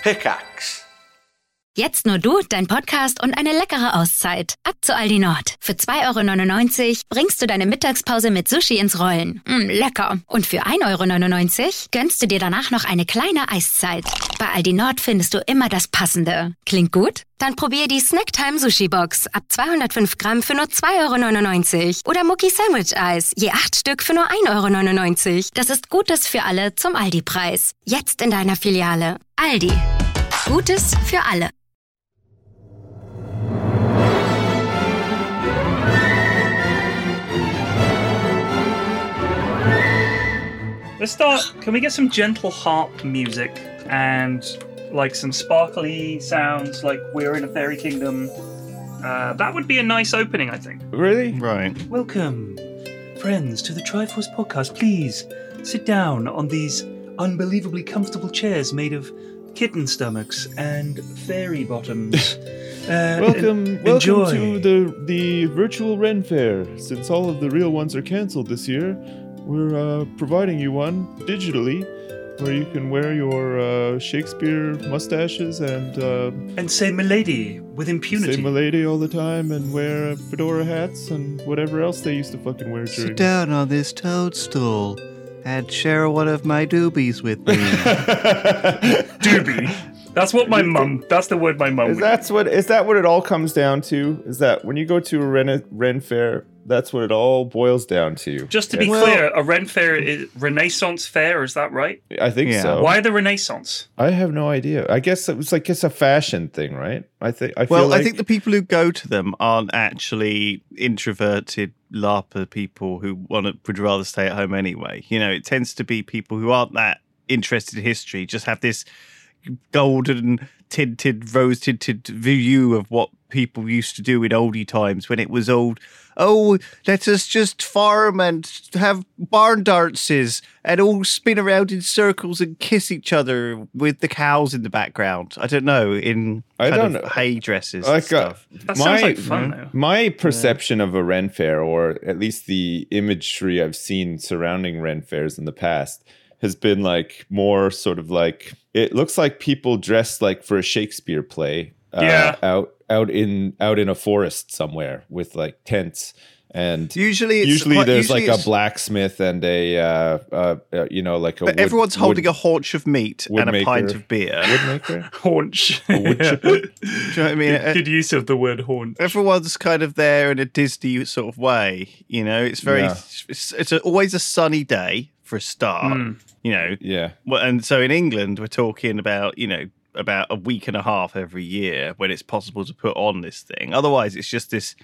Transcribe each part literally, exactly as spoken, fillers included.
Pickaxe. Jetzt nur du, dein Podcast und eine leckere Auszeit. Ab zu Aldi Nord. Für zwei Euro neunundneunzig bringst du deine Mittagspause mit Sushi ins Rollen. Mm, lecker. Und für ein Euro neunundneunzig gönnst du dir danach noch eine kleine Eiszeit. Bei Aldi Nord findest du immer das Passende. Klingt gut? Dann probier die Snacktime Sushi Box ab zweihundertfünf Gramm für nur zwei Euro neunundneunzig. Oder Mucki Sandwich Eis, je acht Stück für nur ein Euro neunundneunzig. Das ist Gutes für alle zum Aldi-Preis. Jetzt in deiner Filiale. Aldi. Gutes für alle. Let's start. Can we get some gentle harp music and like some sparkly sounds like we're in a fairy kingdom? Uh, that would be a nice opening, I think. Really? Right. Welcome, friends, to the Triforce podcast. Please sit down on these unbelievably comfortable chairs made of kitten stomachs and fairy bottoms. Uh, welcome, en- welcome enjoy. to the the virtual Ren Fair. Since all of the real ones are cancelled this year, we're uh, providing you one digitally, where you can wear your uh, Shakespeare mustaches and uh, and say "milady" with impunity. say "milady" all the time, and wear fedora hats and whatever else they used to fucking wear during. Sit down on this toadstool and share one of my doobies with me. Doobie. That's what my mum. That's the word my mum. Is that's what is that what it all comes down to? Is that when you go to a Ren, Ren Fair, that's what it all boils down to? Just to be Well- clear, a Ren Fair is Renaissance Fair. Is that right? I think Yeah. so. Why the Renaissance? I have no idea. I guess it was like it's a fashion thing, right? I think. I feel Well, like I think the people who go to them aren't actually introverted LARPer people who want to, would rather stay at home anyway. You know, it tends to be people who aren't that interested in history, just have this golden tinted, rose tinted view of what people used to do in oldie times when it was old. Oh, let us just farm and have barn dances and all spin around in circles and kiss each other with the cows in the background. I don't know, in I kind don't of know. hay dresses Like, and uh, stuff. That My- sounds like fun, though. my perception of a Ren Fair, or at least the imagery I've seen surrounding Ren Fairs in the past, has been like more sort of like it looks like people dressed like for a Shakespeare play. Uh, Yeah. out out in out in a forest somewhere with like tents. And Usually, it's usually quite- there's usually like a it's- blacksmith and a uh, uh, uh, you know like a But wood, everyone's holding wood, a haunch of meat and a woodmaker. pint of beer. woodmaker. Haunch. wood Yeah. chipper? Do you know what I mean? Good, good use of the word haunch. Everyone's kind of there in a Disney sort of way. You know, it's very, Yeah. it's, it's a, always a sunny day for a start. Mm. You know, Yeah. well, and so in England, we're talking about, you know, about a week and a half every year when it's possible to put on this thing. Otherwise, it's just this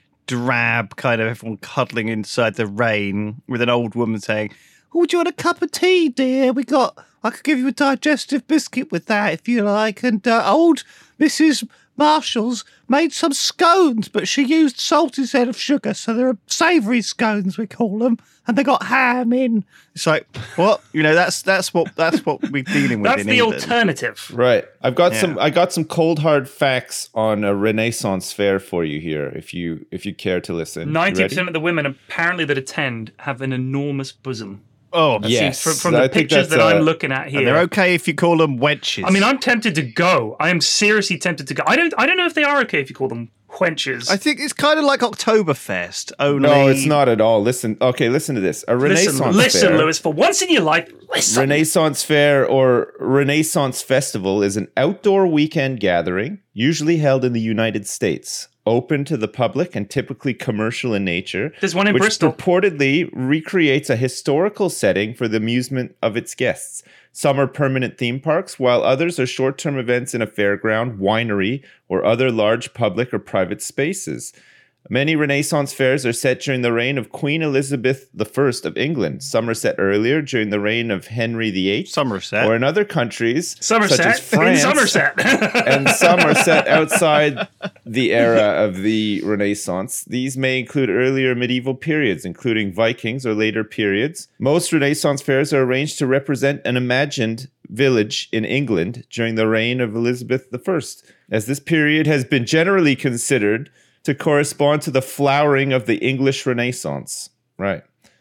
drab kind of everyone cuddling inside the rain with an old woman saying, "Oh, would you want a cup of tea, dear? We got, I could give you a digestive biscuit with that if you like." And uh, old Missus Marshall's made some scones, but she used salt instead of sugar, so they're savoury scones, we call them, and they got ham in. It's like, what? You know, that's that's what that's what we're dealing with That's in the England. alternative. Right. I've got Yeah. some I got some cold hard facts on a Renaissance fair for you here if you if you care to listen. You Ninety ready? percent of the women apparently that attend have an enormous bosom. Oh, Yes. From, from I the think pictures that's, that I'm uh, looking at and here. they're okay if you call them wenches. I mean, I'm tempted to go. I am seriously tempted to go. I don't. I don't know if they are okay if you call them wenches. I think it's kind of like Oktoberfest, only... No, it's not at all. Listen. Okay, listen to this. A Renaissance listen, listen, fair. Lewis. For once in your life, listen. Renaissance Fair or Renaissance Festival is an outdoor weekend gathering, usually held in the United States, open to the public and typically commercial in nature. There's one in which Bristol. purportedly recreates a historical setting for the amusement of its guests. Some are permanent theme parks, while others are short-term events in a fairground, winery, or other large public or private spaces. Many Renaissance fairs are set during the reign of Queen Elizabeth the First of England. Some are set earlier during the reign of Henry the Eighth, Somerset. or in other countries Somerset. such as France, in Somerset. and some are set outside the era of the Renaissance. These may include earlier medieval periods, including Vikings or later periods. Most Renaissance fairs are arranged to represent an imagined village in England during the reign of Elizabeth the First, as this period has been generally considered to correspond to the flowering of the English Renaissance. Right.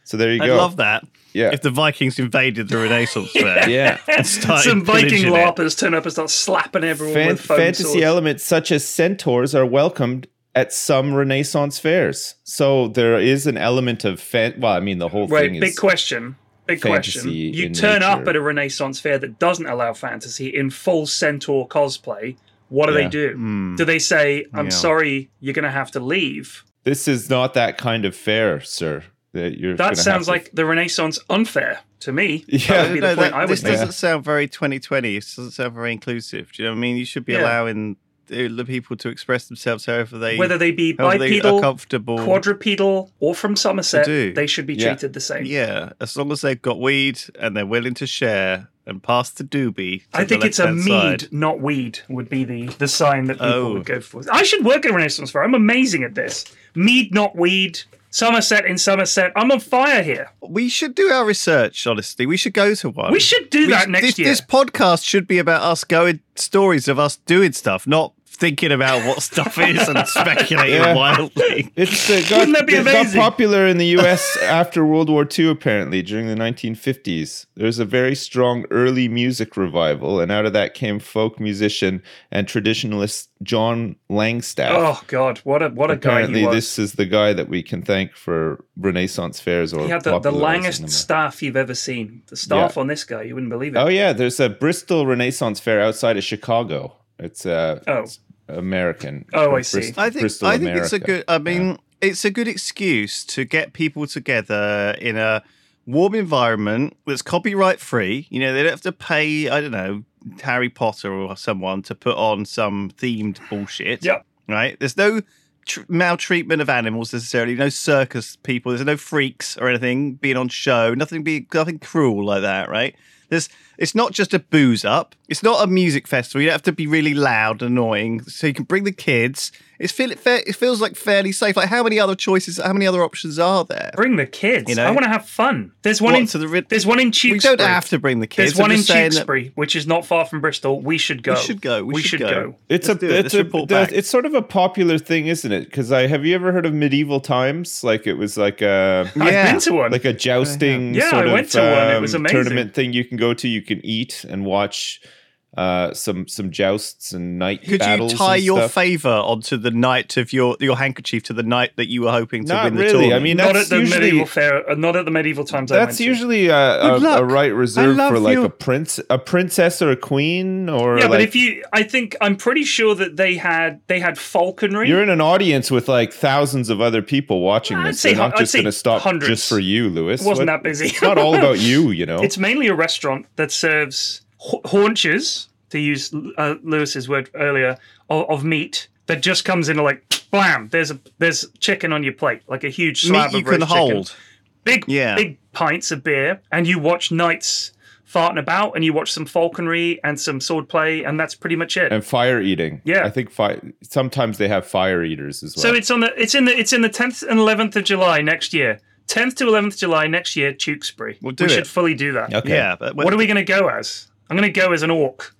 So there you I go. love that. Yeah. If the Vikings invaded the Renaissance fair. Yeah. And started Some Viking pillaging it. larpers turn up and start slapping everyone Fan- with foam fantasy swords. elements such as centaurs are welcomed at some Renaissance fairs. So there is an element of fan. Well, I mean, the whole Right, thing big is question. Big question. fantasy You in turn up nature. at a Renaissance fair that doesn't allow fantasy in full centaur cosplay. What do Yeah. they do? Hmm. Do they say, I'm Yeah. sorry, you're going to have to leave? This is not that kind of fair, sir. That you're. That gonna sounds have like the Renaissance unfair to me. Yeah. That would be the No, point that- I would this make. doesn't sound very twenty twenty. This doesn't sound very inclusive. Do you know what I mean? You should be Yeah. allowing the the people to express themselves however they Whether they be however they are bipedal, comfortable. quadrupedal, or from Somerset, do. they should be Yeah. treated the same. Yeah, as long as they've got weed and they're willing to share and pass the doobie. To I think the it's a left-hand mead, side. not weed, would be the, the sign that people Oh. would go for. I should work at a Renaissance fair. I'm amazing at this. Mead, not weed. Somerset in Somerset. I'm on fire here. We should do our research. Honestly, we should go to one. We should do We that should- next this, year. This podcast should be about us going stories of us doing stuff, not thinking about what stuff is and speculating Yeah. wildly. It's uh, got, Wouldn't that be it got amazing? popular in the U S after World War Two, apparently, during the nineteen fifties. There's a very strong early music revival, and out of that came folk musician and traditionalist John Langstaff. Oh God, what a what a guy Apparently, he was. this is the guy that we can thank for Renaissance fairs or He had the, the popularizing langest them. staff you've ever seen. The staff Yeah. on this guy, you wouldn't believe it. Oh yeah, there's a Bristol Renaissance fair outside of Chicago. It's uh, Oh. it's American. Oh, I Bris- see. I think Bristol, I think it's a America. good. I mean, it's a good excuse to get people together in a warm environment that's copyright free. You know, they don't have to pay. I don't know, Harry Potter or someone to put on some themed bullshit. Yep. Right. There's no tr- maltreatment of animals necessarily. No circus people. There's no freaks or anything being on show. Nothing be nothing cruel like that. Right. There's. It's not just a booze up. It's not a music festival. You don't have to be really loud and annoying. So you can bring the kids. It's feel, it, fe- it feels like fairly safe. Like how many other choices, how many other options are there? Bring the kids. You know? I want to have fun. There's one What, in to the ri- there's one in We Tewkesbury. don't have to bring the kids. There's one I'm in just saying that Tewkesbury, which is not far from Bristol. We should go. We should go. We should go. It's Let's a do it. it's Let's a report the- back. it's sort of a popular thing, isn't it? Because I have you ever heard of medieval times? Like it was like a I've Yeah. been to one. like a jousting Yeah, sort I of went to one. It um, was amazing. tournament thing you can go to. You can eat and watch uh, some some jousts and night Could you battles. tie and your stuff. favor onto the night of your your handkerchief to the night that you were hoping to Not win the really. I tournament? mean, not that's at the usually medieval fair. Uh, not at the medieval times. I went that's to. usually a, a, Good luck. a right reserved I for love like you. a prince, a princess or a queen, or Yeah, like, but if you, I think I'm pretty sure that they had they had falconry. you're in an audience with like thousands of other people watching I'd this. say They're not hu- I'd just say going to stop hundreds. just for you, Lewis. It wasn't What- that busy. It's not all about you, you know. It's mainly a restaurant that serves ha- haunches, to use uh, Lewis's word earlier, of, of meat that just comes in like blam. There's a there's chicken on your plate, like a huge slab Meat you of roast can chicken. hold. Big Yeah. big pints of beer, and you watch knights farting about, and you watch some falconry and some sword play, and that's pretty much it. and fire eating. Yeah. I think fi- sometimes they have fire eaters as well. So it's on the it's in the it's in the tenth and eleventh of July next year. tenth to eleventh July next year, Tewkesbury. We'll do we it. should fully do that. okay. Yeah, but What are we going to go as? I'm going to go as an orc.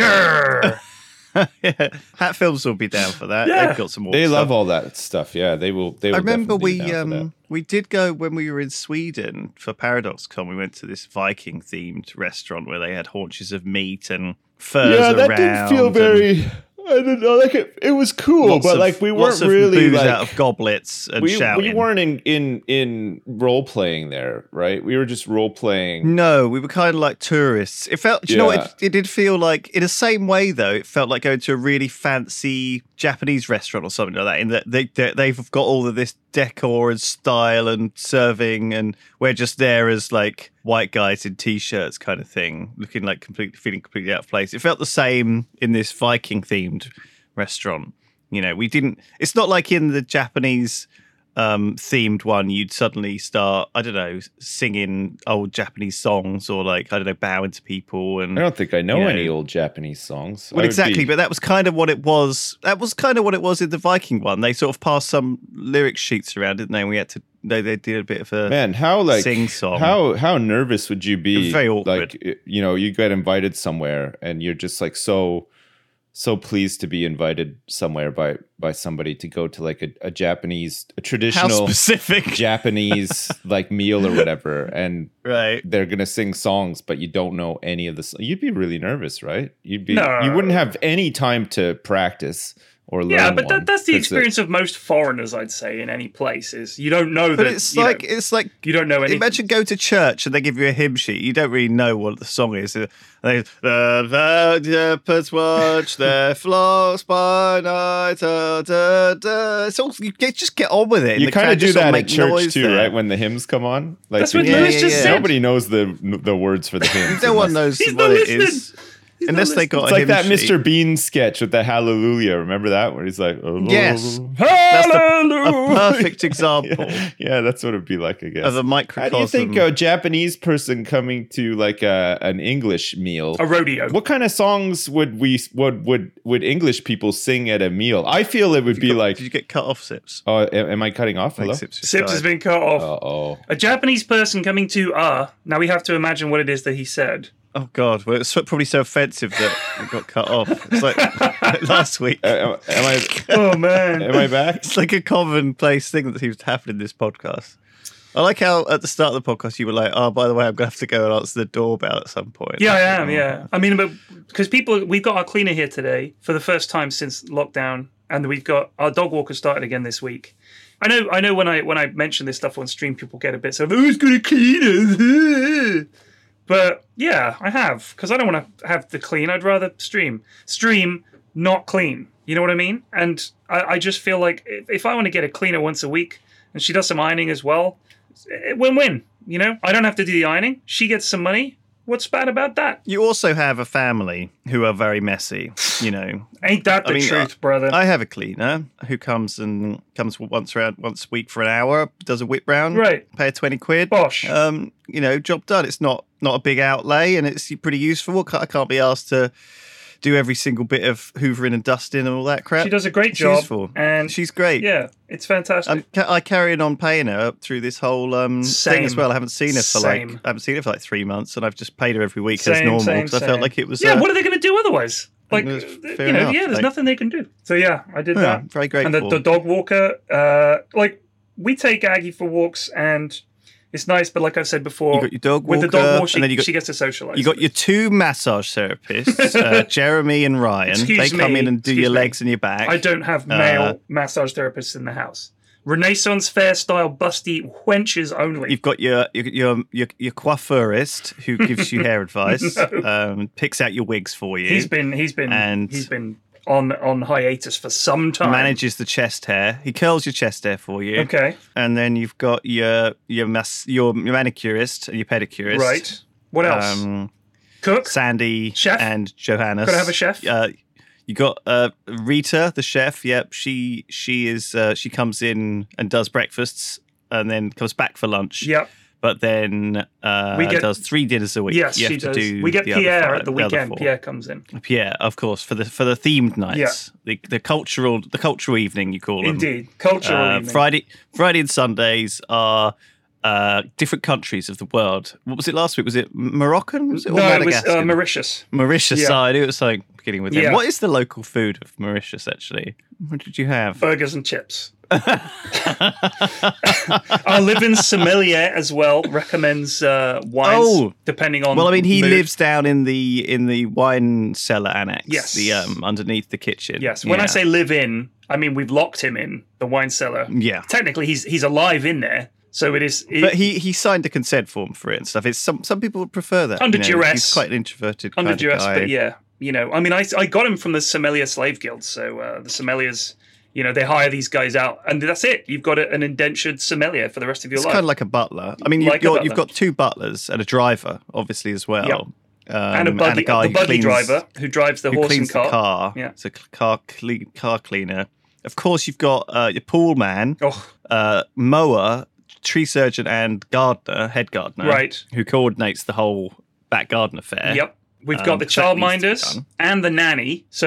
Grrr. Hat Films will be down for that. Yeah. They've got some more. They stuff. love all that stuff. Yeah, they will. They will I remember definitely be we down for that. um we did go when we were in Sweden for ParadoxCon. We went to this Viking themed restaurant where they had haunches of meat and furs Yeah, that around. didn't feel and very. I don't know. Like it, it was cool, lots but of- like we lots weren't of really booze like out of goblets and we, shouting. we weren't in in in role playing there, right? We were just role playing. No, we were kind of like tourists. It felt, do you know what? It, it did feel like, in the same way though, it felt like going to a really fancy Japanese restaurant or something like that. In that they, they they've got all of this decor and style and serving, and we're just there as like white guys in t-shirts, kind of thing, looking like completely feeling completely out of place. It felt the same in this Viking themed restaurant. You know, we didn't. It's not like in the Japanese um themed one you'd suddenly start, I don't know, singing old Japanese songs or like, I don't know, bowing to people. And I don't think I know you know. any old Japanese songs. I well, would exactly, be- but that was kind of what it was. That was kind of what it was in the Viking one. They sort of passed some lyric sheets around, didn't they? And we had to. They they did a bit of a Man, how like sing song. how how nervous would you It be? was very awkward. Like you know, you get invited somewhere and you're just like so so pleased to be invited somewhere by by somebody to go to like a, a Japanese, a traditional How specific Japanese like meal or whatever, and right. they're gonna sing songs, but you don't know any of the. So- you'd be really nervous, right? You'd be. No. You wouldn't have any time to practice or learn. Yeah, but one, that, that's the 'cause experience of most foreigners, I'd say, in any place. Is you don't know But that. it's you like know, it's like you don't know anything. imagine go to church and they give you a hymn sheet. You don't really know what the song is. And they, the shepherds watch their flocks by night. Da, da, da. It's all you get, just get on with it. You The kind crowd of do just sort that at make church noise too, there. right? When the hymns come on, like That's what people- Lewis yeah, just yeah. said. nobody knows the the words for the hymns. No one unless- knows He's what not it listening. is. He's Unless not they listening. got It's a like hymn that sheet. Mister Bean sketch with the Hallelujah. Remember that? Where he's like, oh, Yes. oh, That's the, a Hallelujah. perfect example yeah, yeah, that's what it'd be like, I guess. of a How microcosm. do you think a Japanese person coming to like a, an English meal? A rodeo. What kind of songs would we would would would English people sing at a meal? I feel it would be Got- like. did you get cut off, Sips? Oh, am am I cutting off? I think Hello. Sips, just Sips has died. been cut off. Uh oh. A Japanese person coming to uh now we have to imagine what it is that he said. Oh God! Well, it's so- probably so offensive that it got cut off. It's like last week. Uh, am I Oh man. am I back? It's like a commonplace thing that seems to happen in this podcast. I like how at the start of the podcast you were like, "Oh, by the way, I'm going to have to go and answer the doorbell at some point." Yeah, I was am. like, Yeah, I mean, but because people, we've got our cleaner here today for the first time since lockdown, and we've got our dog walker started again this week. I know, I know. When I when I mention this stuff on stream, people get a bit sort of, "Who's going to clean us?" But yeah, I have because I don't want to have the clean. I'd rather stream, stream, not clean. You know what I mean? And I, I just feel like if, if I want to get a cleaner once a week, and she does some ironing as well, eh, win-win. You know, I don't have to do the ironing. She gets some money. What's bad about that? You also have a family who are very messy. You know, Ain't that the I mean, truth, brother? I have a cleaner who comes and comes once around once a week for an hour, does a whip round, Right. Pay her twenty quid. Bosh. Um, you know, job done. It's not not a big outlay, and it's pretty useful. I can't be asked to do every single bit of hoovering and dusting and all that crap. She does a great It's job, useful. and she's great. yeah, it's fantastic. I'm, ca- I carried on paying her through this whole um, thing as Same. well. I haven't seen her for Same. like I haven't seen her for like three months, and I've just paid her every week as Same, normal same, because I same. felt like it was. yeah, uh, what are they going to do otherwise? Like, That's you fair know, enough. yeah, there's Like- nothing they can do. So yeah, I did yeah, that. very And grateful. the, the dog walker, uh, like we take Aggie for walks, and it's nice. But like I said before, You got your dog with the walker, dog walk, she, and then you got- she gets to socialize. You got your two massage therapists, uh, Jeremy and Ryan. Excuse they come me, in and do excuse your me. legs and your back. I don't have male Uh, massage therapists in the house. Renaissance fair style busty wenches only. You've got your your your your, your coiffurist who gives you hair advice, um, picks out your wigs for you, He's been he's been And- he's been on on hiatus for some time. manages the chest hair. He curls your chest hair for you. Okay, And then you've got your your mas- your, your manicurist and your pedicurist. right. What else? Um, Cook. Sandy Chef? and Johannes. Gotta have a chef? Uh, you got uh, Rita, the chef. Yep, she she is uh, she comes in and does breakfasts and then comes back for lunch. Yep. But then uh, We get- does three dinners a week. Yes, You she have to does. do We get the other Pierre five- at the other weekend. four. Pierre comes in. Pierre, of course, for the for the themed nights, the the cultural the cultural evening you call them. Indeed, cultural Uh, evening. Friday Friday and Sundays are uh, different countries of the world. What was it last week? Was it Moroccan? Was it or No, it was Madagascar? uh, Mauritius. Mauritius. Yeah. Side. It was something beginning with them. Yeah. What is the local food of Mauritius? Actually, what did you have? Burgers and chips. Our live-in sommelier as well recommends uh, wines Oh. depending on. Well, I mean, he mood. lives down in the in the wine cellar annex. Yes. the um underneath the kitchen. Yes, when I Yeah. say live in, I mean we've locked him in the wine cellar. yeah. Technically, he's he's alive in there, so it is. It, But he, he signed a consent form for it and stuff. It's some some people would prefer that Under you know, duress. He's quite an introverted under kind duress, of guy. but yeah, you know, I mean, I, I got him from the Sommelier Slave Guild, so uh, the sommeliers, you know, they hire these guys out, and that's it. You've got a, an indentured sommelier for the rest of your It's life, kind of like a butler. I mean, you, Like a you're, butler. you've got two butlers and a driver, obviously as well. Yep. Um, and a buggy, guy the who buggy cleans, driver who drives the who horse cleans and cart. the car. Yeah. It's a cl- car cle- car cleaner. Of course, you've got uh, your pool man, Oh, uh, mower, tree surgeon, and gardener, head gardener, Right. who coordinates the whole back garden affair. yep. We've Um, got the 'cause that needs to be childminders done. and the nanny. So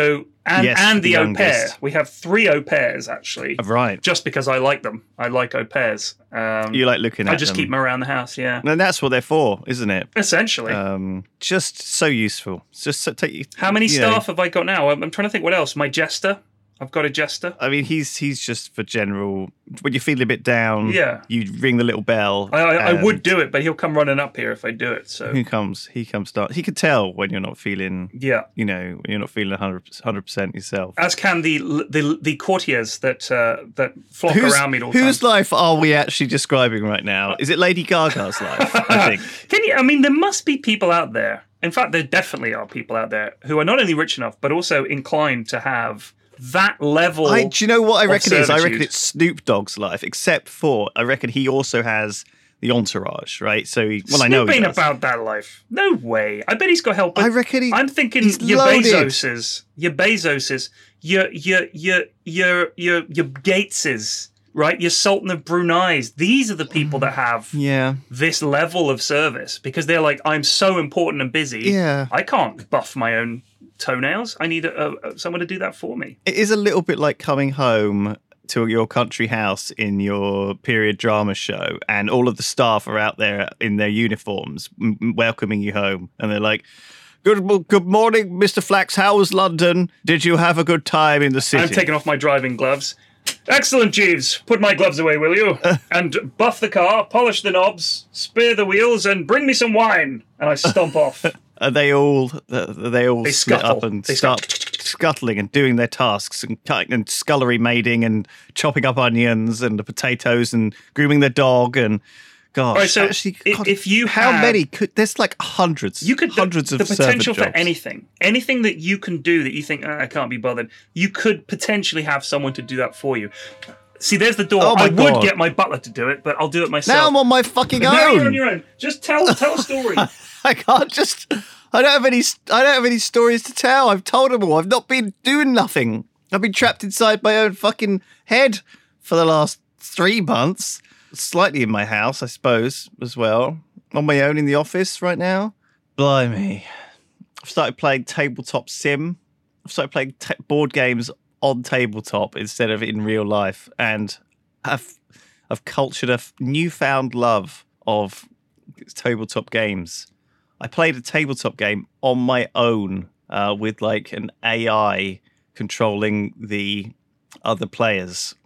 And, Yes, and the, the au pair. youngest. We have three au pairs, actually. Right. Just because I like them. I like au pairs. Um, You like looking at I just them. keep them around the house, yeah. And that's what they're for, isn't it? Essentially. Um, just so useful. It's just so, take, How many you know, staff have I got now? I'm, I'm trying to think what else. My jester. I've got a jester. I mean, he's he's just for general. When you're feeling a bit down, Yeah. you ring the little bell. I, I, I and would do it, but he'll come running up here if I do it. So He comes. He comes. Start. He could tell when you're not feeling. yeah. You know, when you're not feeling one hundred percent yourself. As can the the the courtiers that uh, that flock Whose, around me all the whose time. life are we actually describing right now? Is it Lady Gaga's life? I think. Can you? I mean, there must be people out there. In fact, there definitely are people out there who are not only rich enough, but also inclined to have that level. I, do you know what I of reckon it is? I reckon servitude. it's Snoop Dogg's life, except for I reckon he also has the entourage, right? So, he, well, I know Snoop he ain't does. about that life. No way. I bet he's got help. But I reckon he- I'm thinking he's your loaded. Bezoses, your Bezoses, your your your your your your Gateses, right? Your Sultan of Brunei's. These are the people that have Yeah, this level of service because they're like, I'm so important and busy. Yeah. I can't buff my own toenails. I need a, a, someone to do that for me. it is a little bit like coming home to your country house in your period drama show, and all of the staff are out there in their uniforms m- m- welcoming you home, and they're like, "Good, good morning, Mister Flax. How was London? Did you have a good time in the city?" I'm taking off my driving gloves. Excellent, Jeeves. Put my gloves away, will you? And buff the car, polish the knobs, spare the wheels, and bring me some wine. And I stomp off. Are they all? Are they all They split scuttle. up and They start scuttle. scuttling and doing their tasks and cutting and scullery maiding and chopping up onions and the potatoes and grooming their dog and. Gosh, Right, so actually, i- God, if you how had- many could there's like hundreds, You could hundreds the, of the potential servant for jobs. anything, anything that you can do that you think "Ah, I can't be bothered. You could potentially have someone to do that for you. See, there's the door. Oh my I would God. get my butler to do it, but I'll do it myself. Now I'm on my fucking Now own. you're on your own. Just tell tell a story. I can't just. I don't have any. I don't have any stories to tell. I've told them all. I've not been doing nothing. I've been trapped inside my own fucking head for the last three months. Slightly in my house, I suppose, as well. On my own in the office right now. Blimey. I've started playing tabletop sim. I've started playing ta board games on tabletop instead of in real life, and I've I've cultured a f- newfound love of tabletop games. I played a tabletop game on my own uh, with like an A I controlling the other players.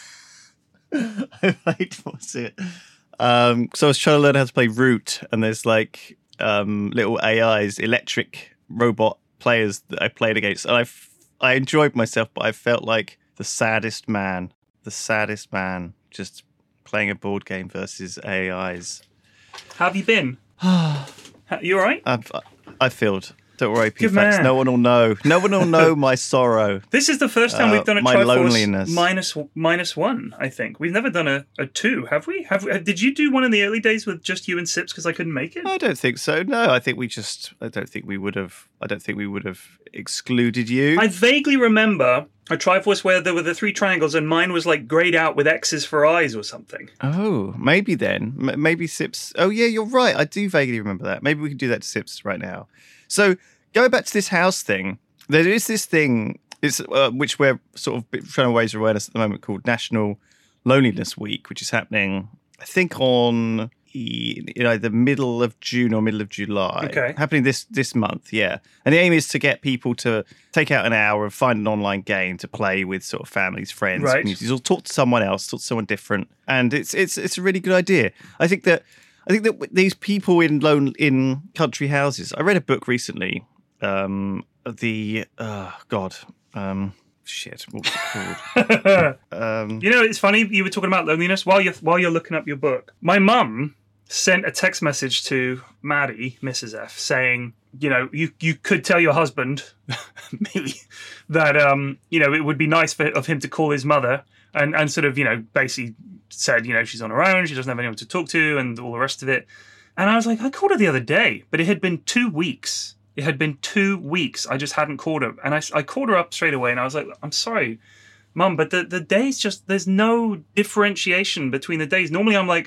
I played, what's it? Um, so I was trying to learn how to play Root, and there's like um, little A Is, electric robot players that I played against, and I, f- I enjoyed myself, but I felt like the saddest man, the saddest man, just playing a board game versus A Is. How have you been? You all right? I've, I filled. Don't worry, P Good Fax. man. No one will know. No one will know my sorrow. This is the first time Uh, we've done a my Triforce loneliness. minus minus one. I think we've never done a, a two, have we? Have we, did you do one in the early days with just you and Sips because I couldn't make it? I don't think so. No, I think we just. I don't think we would have. I don't think we would have excluded you. I vaguely remember a Triforce where there were the three triangles and mine was like grayed out with X's for eyes or something. Oh, maybe then. M- maybe Sips. Oh, yeah, you're right. I do vaguely remember that. Maybe we can do that to Sips right now. So, going back to this house thing, there is this thing it's, uh, which we're sort of bit- trying to raise awareness at the moment called National Loneliness Week, which is happening, I think, on e- you know, the middle of June or middle of July. Okay. Happening this this month, yeah. And the aim is to get people to take out an hour and find an online game to play with sort of families, friends, Right. communities, or talk to someone else, talk to someone different. And it's it's it's a really good idea. I think that I think that these people in lone in country houses. I read a book recently. Um, the oh God, um, shit, what's it called? um, You know, it's funny you were talking about loneliness while you're while you're looking up your book. My mum sent a text message to Maddie, Missus F, saying, you know, you you could tell your husband, me, that um, you know, it would be nice for of him to call his mother and and sort of, you know, basically said, you know, she's on her own, she doesn't have anyone to talk to, and all the rest of it. And I was like, I called her the other day, but it had been two weeks. It had been two weeks. I just hadn't called her. And I, I called her up straight away and I was like, I'm sorry, Mum, but the, the days just, there's no differentiation between the days. Normally I'm like,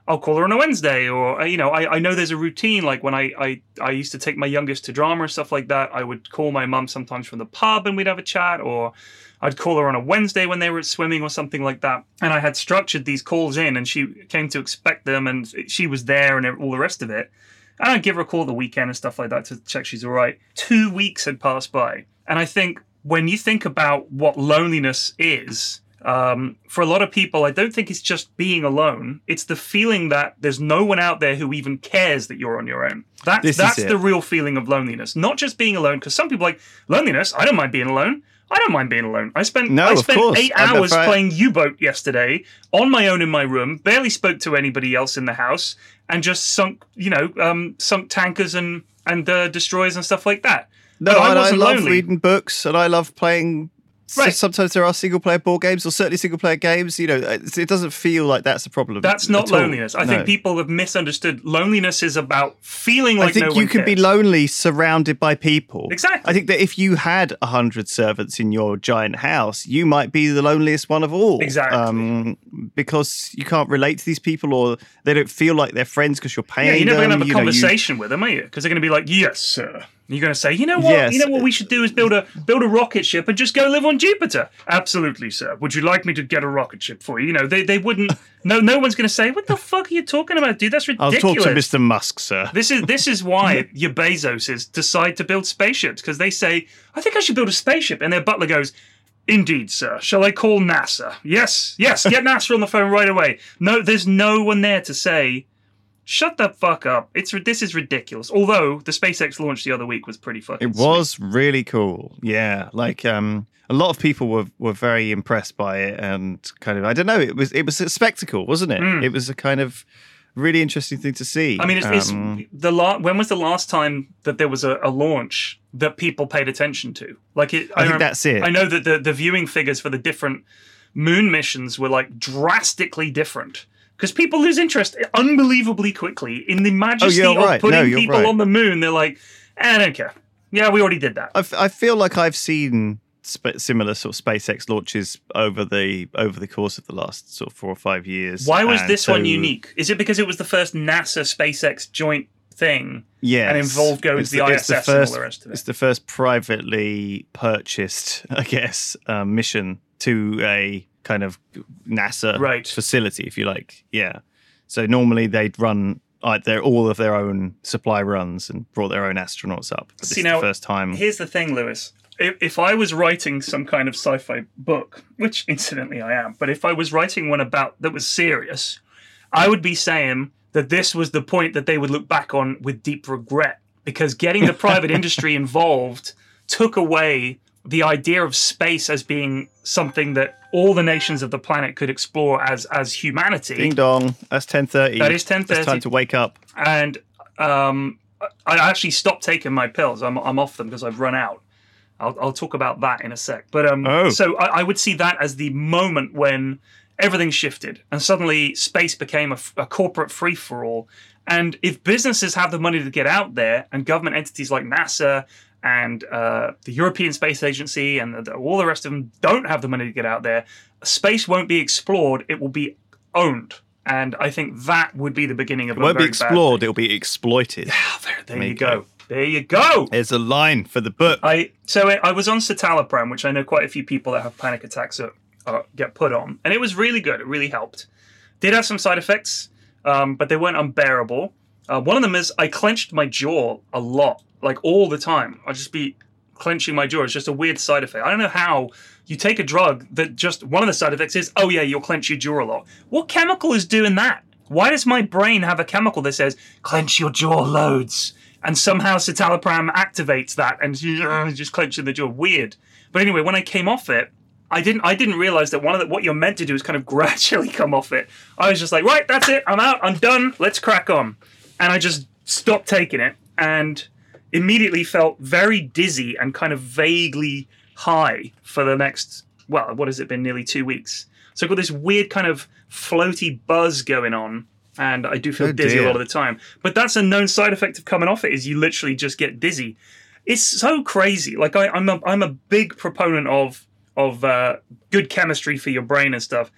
I'll call her on a Wednesday, or, you know, I, I know there's a routine. Like when I, I, I used to take my youngest to drama or stuff like that, I would call my mum sometimes from the pub and we'd have a chat, or I'd call her on a Wednesday when they were at swimming or something like that. And I had structured these calls in and she came to expect them and she was there and all the rest of it. And I'd give her a call the weekend and stuff like that to check she's all right. Two weeks had passed by. And I think when you think about what loneliness is, Um, for a lot of people, I don't think it's just being alone. It's the feeling that there's no one out there who even cares that you're on your own. That, that's the real feeling of loneliness. Not just being alone, because some people are like, loneliness, I don't mind being alone. I don't mind being alone. I spent, no, I spent course. eight hours playing U-Boat yesterday on my own in my room, barely spoke to anybody else in the house, and just sunk, you know, um, sunk tankers and, and uh, destroyers and stuff like that. No, I, and I love lonely. reading books, and I love playing. Right. So sometimes there are single-player board games, or certainly single-player games. You know, it doesn't feel like that's a problem. That's not loneliness. I no. think people have misunderstood. Loneliness is about feeling like no one cares. I think you can be lonely surrounded by people. Exactly. I think that if you had a hundred servants in your giant house, you might be the loneliest one of all. Exactly. Um, because you can't relate to these people, or they don't feel like they're friends because you're paying them. Yeah, you're never going to have a you know, conversation you... with them, are you? Because they're going to be like, yes, sir. You're going to say, you know what? Yes. You know what we should do is build a build a rocket ship and just go live on Jupiter. Absolutely, sir. Would you like me to get a rocket ship for you? You know, they they wouldn't. No, no one's going to say, what the fuck are you talking about, dude? That's ridiculous. I'll talk to Mister Musk, sir. This is this is why your Bezoses decide to build spaceships, because they say, I think I should build a spaceship, and their butler goes, indeed, sir. Shall I call NASA? Yes, yes. Get NASA on the phone right away. No, there's no one there to say, shut the fuck up. It's This is ridiculous. Although the SpaceX launch the other week was pretty fucking It was sweet. really cool. Yeah. Like, um, a lot of people were, were very impressed by it, and kind of, I don't know, it was it was a spectacle, wasn't it? Mm. It was a kind of really interesting thing to see. I mean, it's, um, it's the la- when was the last time that there was a, a launch that people paid attention to? Like, it, I, I think rem- that's it. I know that the, the viewing figures for the different moon missions were like drastically different. Because people lose interest unbelievably quickly in the majesty oh, right. of putting no, people right. on the moon. They're like, eh, I don't care. Yeah, we already did that. I, f- I feel like I've seen sp- similar sort of SpaceX launches over the over the course of the last sort of four or five years. Why was and this so, one unique? Is it because it was the first NASA SpaceX joint thing? Yes. And involved going it's to the, the I S S the first, and all the rest of it? It's the first privately purchased, I guess, um, mission to a kind of NASA right. facility, if you like. Yeah. So normally they'd run like their all of their own supply runs and brought their own astronauts up. But this See, is now, the first time. Here's the thing, Lewis. If, if I was writing some kind of sci-fi book, which incidentally I am, but if I was writing one about that was serious, I would be saying that this was the point that they would look back on with deep regret, because getting the private industry involved took away the idea of space as being something that all the nations of the planet could explore as as humanity. Ding dong. That's ten thirty. That is ten thirty. It's time to wake up. And um, I actually stopped taking my pills. I'm I'm off them because I've run out. I'll I'll talk about that in a sec. But um, oh. so I, I would see that as the moment when everything shifted and suddenly space became a, a corporate free for all. And if businesses have the money to get out there, and government entities like NASA and uh, the European Space Agency and the, all the rest of them don't have the money to get out there, space won't be explored. It will be owned. And I think that would be the beginning of it a won't very be explored, it'll be exploited. Yeah, there, there there you you go. go. There you go. There's a line for the book. I So I was on citalopram, which I know quite a few people that have panic attacks are, uh, get put on. And it was really good. It really helped. Did have some side effects, um, but they weren't unbearable. Uh, one of them is I clenched my jaw a lot, like all the time. I'd just be clenching my jaw. It's just a weird side effect. I don't know how you take a drug that just, one of the side effects is, oh yeah, you'll clench your jaw a lot. What chemical is doing that? Why does my brain have a chemical that says, clench your jaw loads? And somehow citalopram activates that and uh, just clenching the jaw. Weird. But anyway, when I came off it, I didn't I didn't realize that one of the, what you're meant to do is kind of gradually come off it. I was just like, right, that's it. I'm out. I'm done. Let's crack on. And I just stopped taking it and immediately felt very dizzy and kind of vaguely high for the next, well, what has it been, nearly two weeks. So I've got this weird kind of floaty buzz going on, and I do feel oh, dizzy dear. a lot of the time. But that's a known side effect of coming off it, is you literally just get dizzy. It's so crazy. Like I, I'm a I'm a big proponent of of uh, good chemistry for your brain and stuff.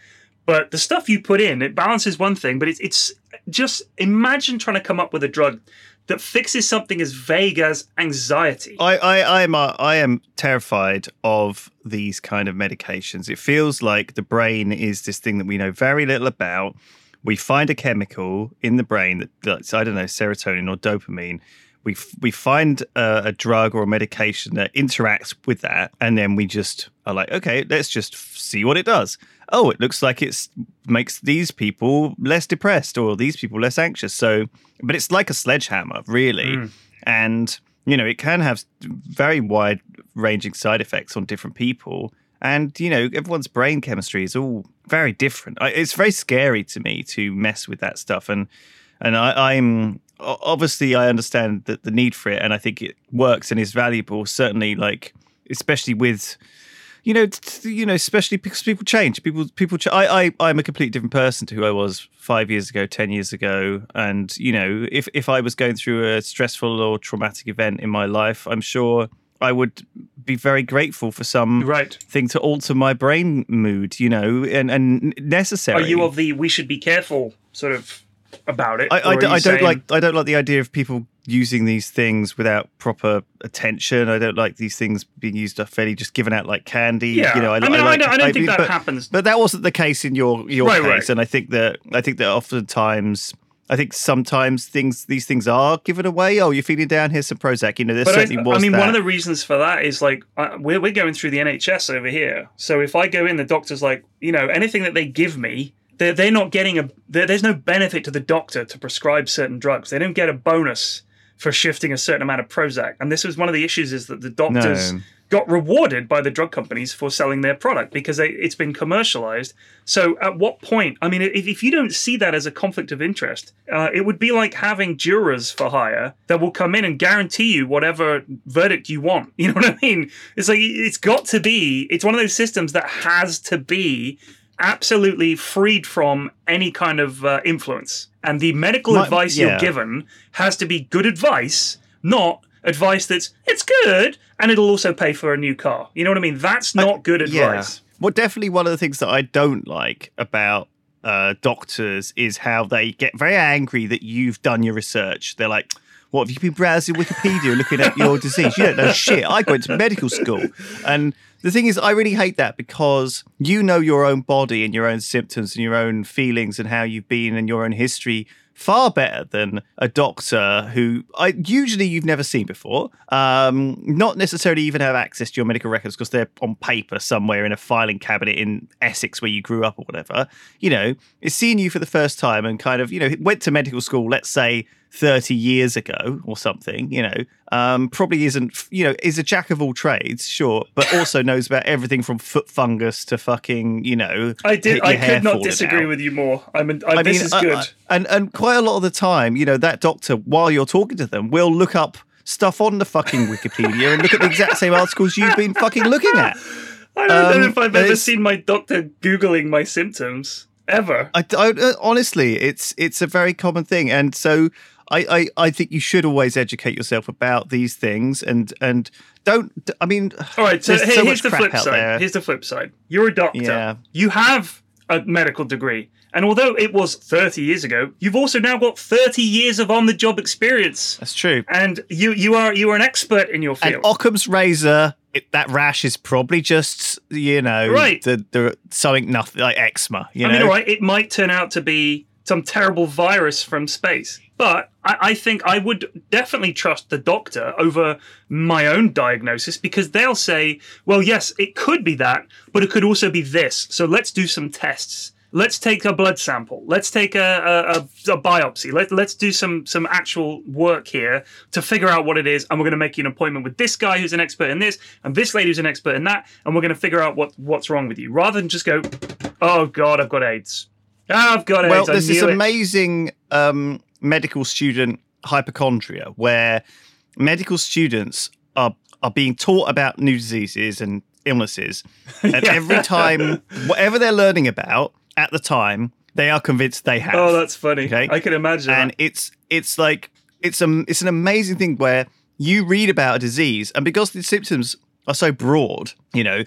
But the stuff you put in, it balances one thing, but it's it's just imagine trying to come up with a drug that fixes something as vague as anxiety. I, I, I am uh, I am terrified of these kind of medications. It feels like the brain is this thing that we know very little about. We find a chemical in the brain that, that's, I don't know, serotonin or dopamine. We f- we find a, a drug or a medication that interacts with that, and then we just are like, okay, let's just f- see what it does. Oh, it looks like it makes these people less depressed or these people less anxious. So, but it's like a sledgehammer, really. Mm. And, you know, it can have very wide-ranging side effects on different people. And, you know, everyone's brain chemistry is all very different. I, it's very scary to me to mess with that stuff. And and I, I'm... Obviously, I understand that the need for it, and I think it works and is valuable. Certainly, like especially with, you know, t- you know, especially because people change. People, people. Ch- I, I, I'm a completely different person to who I was five years ago, ten years ago. And you know, if if I was going through a stressful or traumatic event in my life, I'm sure I would be very grateful for some right. thing to alter my brain mood. You know, and and necessary. Are you of the we should be careful sort of? About it. I, I, I don't saying... like. I don't like the idea of people using these things without proper attention. I don't like these things being used fairly just given out like candy. Yeah, you know, I, I mean, I, like I don't, to, I don't I, think that but, happens. But that wasn't the case in your your right, case, right. and I think that I think that oftentimes. I think sometimes things these things are given away. Oh, you're feeling down, here's some Prozac. You know, there but certainly I, was I mean, that. one of the reasons for that is like, uh, we're, we're going through the N H S over here. So if I go in, the doctor's like, you know, anything that they give me, they're, they're not getting a, there's no benefit to the doctor to prescribe certain drugs. They don't get a bonus for shifting a certain amount of Prozac. And this was one of the issues is that the doctors No. got rewarded by the drug companies for selling their product because they, it's been commercialized. So at what point, I mean, if, if you don't see that as a conflict of interest, uh, it would be like having jurors for hire that will come in and guarantee you whatever verdict you want. You know what I mean? It's like, it's got to be, it's one of those systems that has to be absolutely freed from any kind of uh, influence. And the medical My, advice yeah. you're given has to be good advice, not advice that's, it's good, and it'll also pay for a new car. You know what I mean? That's not I, good advice. Yeah. Well, definitely one of the things that I don't like about uh, doctors is how they get very angry that you've done your research. They're like, what, have you been browsing Wikipedia looking at your disease? You don't know shit. I went to medical school. And the thing is, I really hate that because you know your own body and your own symptoms and your own feelings and how you've been and your own history far better than a doctor who I usually you've never seen before, um, not necessarily even have access to your medical records because they're on paper somewhere in a filing cabinet in Essex where you grew up or whatever. You know, is seeing you for the first time and kind of, you know, went to medical school, let's say thirty years ago or something, you know, um, probably isn't, you know, is a jack of all trades, sure, but also knows about everything from foot fungus to fucking, you know, I did. I could not disagree out. with you more. I mean, I, I this mean, is uh, good. uh, and and quite a lot of the time, you know, that doctor, while you're talking to them, will look up stuff on the fucking Wikipedia and look at the exact same articles you've been fucking looking at. I don't um, know if I've ever it's- seen my doctor Googling my symptoms. Ever. I, I, uh, honestly, it's it's a very common thing, and so I, I, I think you should always educate yourself about these things, and and don't. I mean, All right. So, there's here- so here's much the crap flip out side. there. Here's the flip side. You're a doctor. Yeah. You have a medical degree, and although it was thirty years ago, you've also now got thirty years of on-the-job experience, That's true. and you you are you are an expert in your And field. Occam's razor, it, that rash is probably just, you know, Right. the, the something nothing like eczema. You I know, mean, all right, it might turn out to be some terrible virus from space. But I, I think I would definitely trust the doctor over my own diagnosis because they'll say, well, yes, it could be that, but it could also be this. So let's do some tests. Let's take a blood sample. Let's take a, a, a biopsy. Let, let's do some some actual work here to figure out what it is. And we're going to make you an appointment with this guy who's an expert in this and this lady who's an expert in that. And we're going to figure out what, what's wrong with you. Rather than just go, oh, God, I've got AIDS. Oh, I've got AIDS. well, I there's this knew it. amazing um, medical student hypochondria where medical students are are being taught about new diseases and illnesses, and Yeah. every time, whatever they're learning about at the time, they are convinced they have. Oh, that's funny. Okay. I can imagine. and that. it's it's like it's a it's an amazing thing where you read about a disease, and because the symptoms are so broad, you know,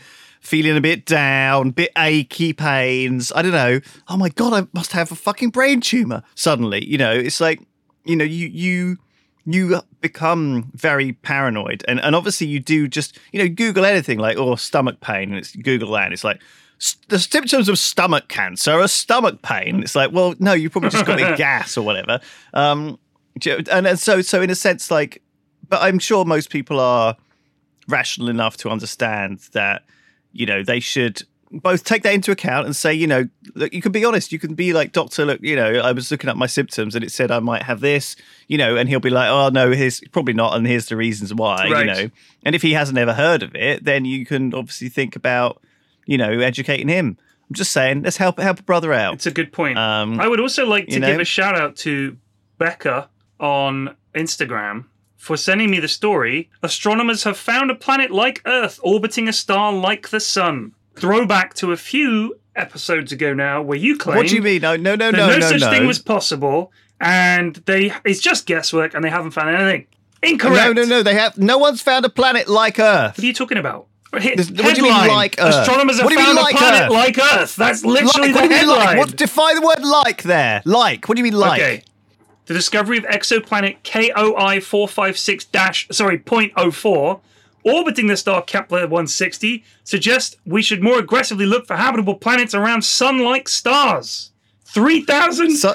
feeling a bit down, bit achy pains. I don't know. Oh my God, I must have a fucking brain tumor suddenly. You know, it's like, you know, you you you become very paranoid. And, and obviously you do just, you know, Google anything like, oh, stomach pain. And it's Google that. And it's like, the symptoms of stomach cancer are stomach pain. It's like, well, no, you probably just got a gas or whatever. Um, and, and so, so in a sense, like, but I'm sure most people are rational enough to understand that, you know, they should both take that into account and say, you know, look, you can be honest. You can be like, doctor, look, you know, I was looking at my symptoms and it said I might have this, you know, and he'll be like, oh, no, here's probably not. And here's the reasons why, right. you know. And if he hasn't ever heard of it, then you can obviously think about, you know, educating him. I'm just saying, let's help help a brother out. It's a good point. Um, I would also like to you know? give a shout out to Becca on Instagram for sending me the story. Astronomers have found a planet like Earth orbiting a star like the Sun. Throwback to a few episodes ago now, where you claimed what do you mean? No, no, no, that no, no, no such no. thing was possible, and they it's just guesswork, and they haven't found anything. Incorrect. No, no, no. They have. No one's found a planet like Earth. What are you talking about? He- What do you mean like Earth? Astronomers have What do you found mean a like planet Earth? like Earth. That's literally Like, what the do you mean headline. like? What, define the word like there. Like. What do you mean like? Okay. The discovery of exoplanet K O I four five six dash sorry point oh four orbiting the star Kepler one sixty suggests we should more aggressively look for habitable planets around sun-like stars. Three thousand. So,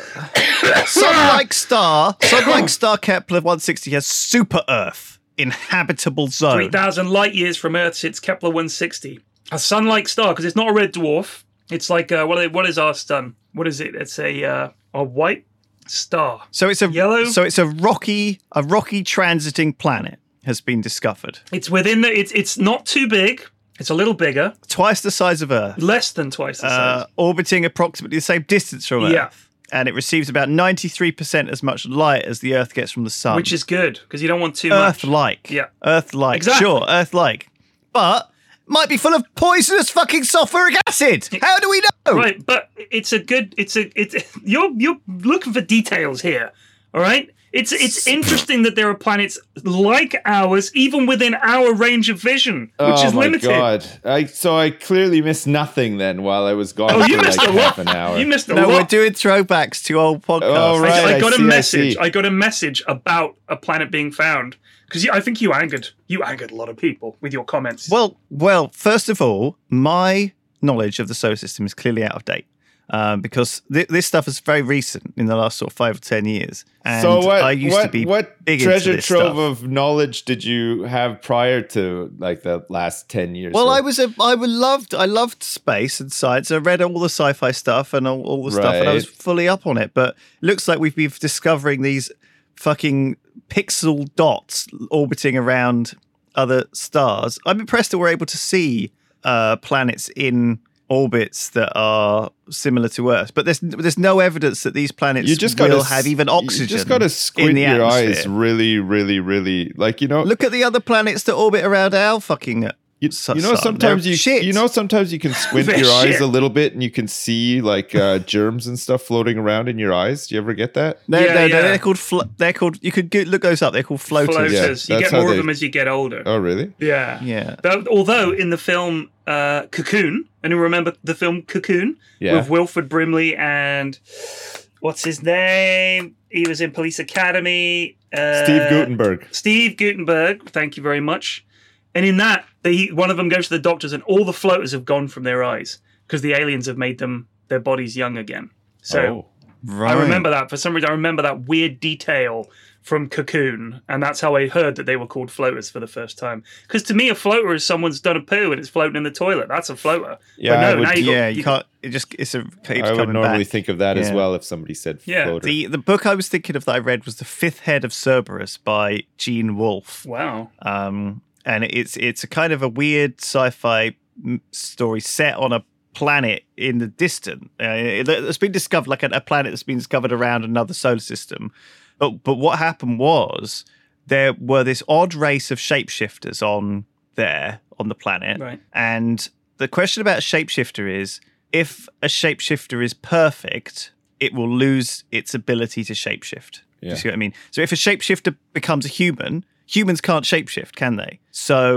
sun-like star. Sun-like star Kepler one sixty has super Earth inhabitable zone. Three thousand light years from Earth sits Kepler one sixty. A sun-like star because it's not a red dwarf. It's like uh, what? Are they, what is our sun? What is it? It's a uh, a white star. So it's a Yellow? So it's a rocky, a rocky transiting planet has been discovered. It's within the. It's it's not too big. It's a little bigger. Twice the size of Earth. Less than twice the Uh, size. orbiting approximately the same distance from Earth. Yeah. And it receives about ninety-three percent as much light as the Earth gets from the sun. Which is good because you don't want too much. Earth-like. Yeah. Earth-like. Exactly. Sure, Earth-like. But might be full of poisonous fucking sulfuric acid. How do we know? Right, but it's a good. It's a. It's you're you're looking for details here. All right. It's it's interesting that there are planets like ours, even within our range of vision, which oh is my limited. god! I so I clearly missed nothing then while I was gone Oh, you for missed like a half lot. an hour. You missed a No, lot. we're doing throwbacks to old podcasts. Oh, right. I, I I got see, a I message. see. I, got a message about a planet being found because I think you angered you angered a lot of people with your comments. Well, well, first of all, my knowledge of the solar system is clearly out of date. Um, because th- this stuff is very recent in the last sort of five or ten years. And so what? I used what, to be what big treasure into this trove stuff. of knowledge did you have prior to like the last ten years? Well, So- I was a, I would loved, I loved space and science. I read all the sci-fi stuff and all, all the stuff, and I was Right. fully up on it. But it looks like we've been discovering these fucking pixel dots orbiting around other stars. I'm impressed that we're able to see uh, planets in orbits that are similar to Earth, but there's there's no evidence that these planets you just will gotta, have even oxygen. You just got to in squint the your eyes atmosphere. really, really, really. Like you know, Look at the other planets that orbit around our fucking. You, Su- you know, sun. sometimes They're you shit. you know sometimes you can squint They're your eyes shit. a little bit and you can see like uh, germs and stuff floating around in your eyes. Do you ever get that? They're, Yeah, they're, yeah. they're called. Flo- they're called. You could go, look those up. They're called floaters. floaters. Yeah, you that's get how more they- of them as you get older. Oh, really? Yeah. Yeah. But although in the film uh, Cocoon, and you remember the film Cocoon Yeah. with Wilford Brimley and what's his name? He was in Police Academy. Uh, Steve Gutenberg. Steve Gutenberg. Thank you very much. And in that, they, one of them goes to the doctors, and all the floaters have gone from their eyes because the aliens have made them their bodies young again. So Oh. Right. I remember that for some reason. I remember that weird detail from Cocoon, and that's how I heard that they were called floaters for the first time. Because to me, a floater is someone's done a poo and it's floating in the toilet. That's a floater. Yeah, but I no, would- now you got, Yeah, you you can't. It just. It's a. Keeps I would coming normally back. think of that as Yeah. well if somebody said Yeah. floater. The the book I was thinking of that I read was The Fifth Head of Cerberus by Gene Wolfe. Wow. Um, and it's it's a kind of a weird sci-fi m- story set on a planet in the distant. Uh, it, it's been discovered like a, a planet that's been discovered around another solar system. But but what happened was there were this odd race of shapeshifters on there on the planet, Right. and the question about a shapeshifter is if a shapeshifter is perfect, it will lose its ability to shapeshift. Do Yeah. you see what I mean? So if a shapeshifter becomes a human, humans can't shapeshift, can they? So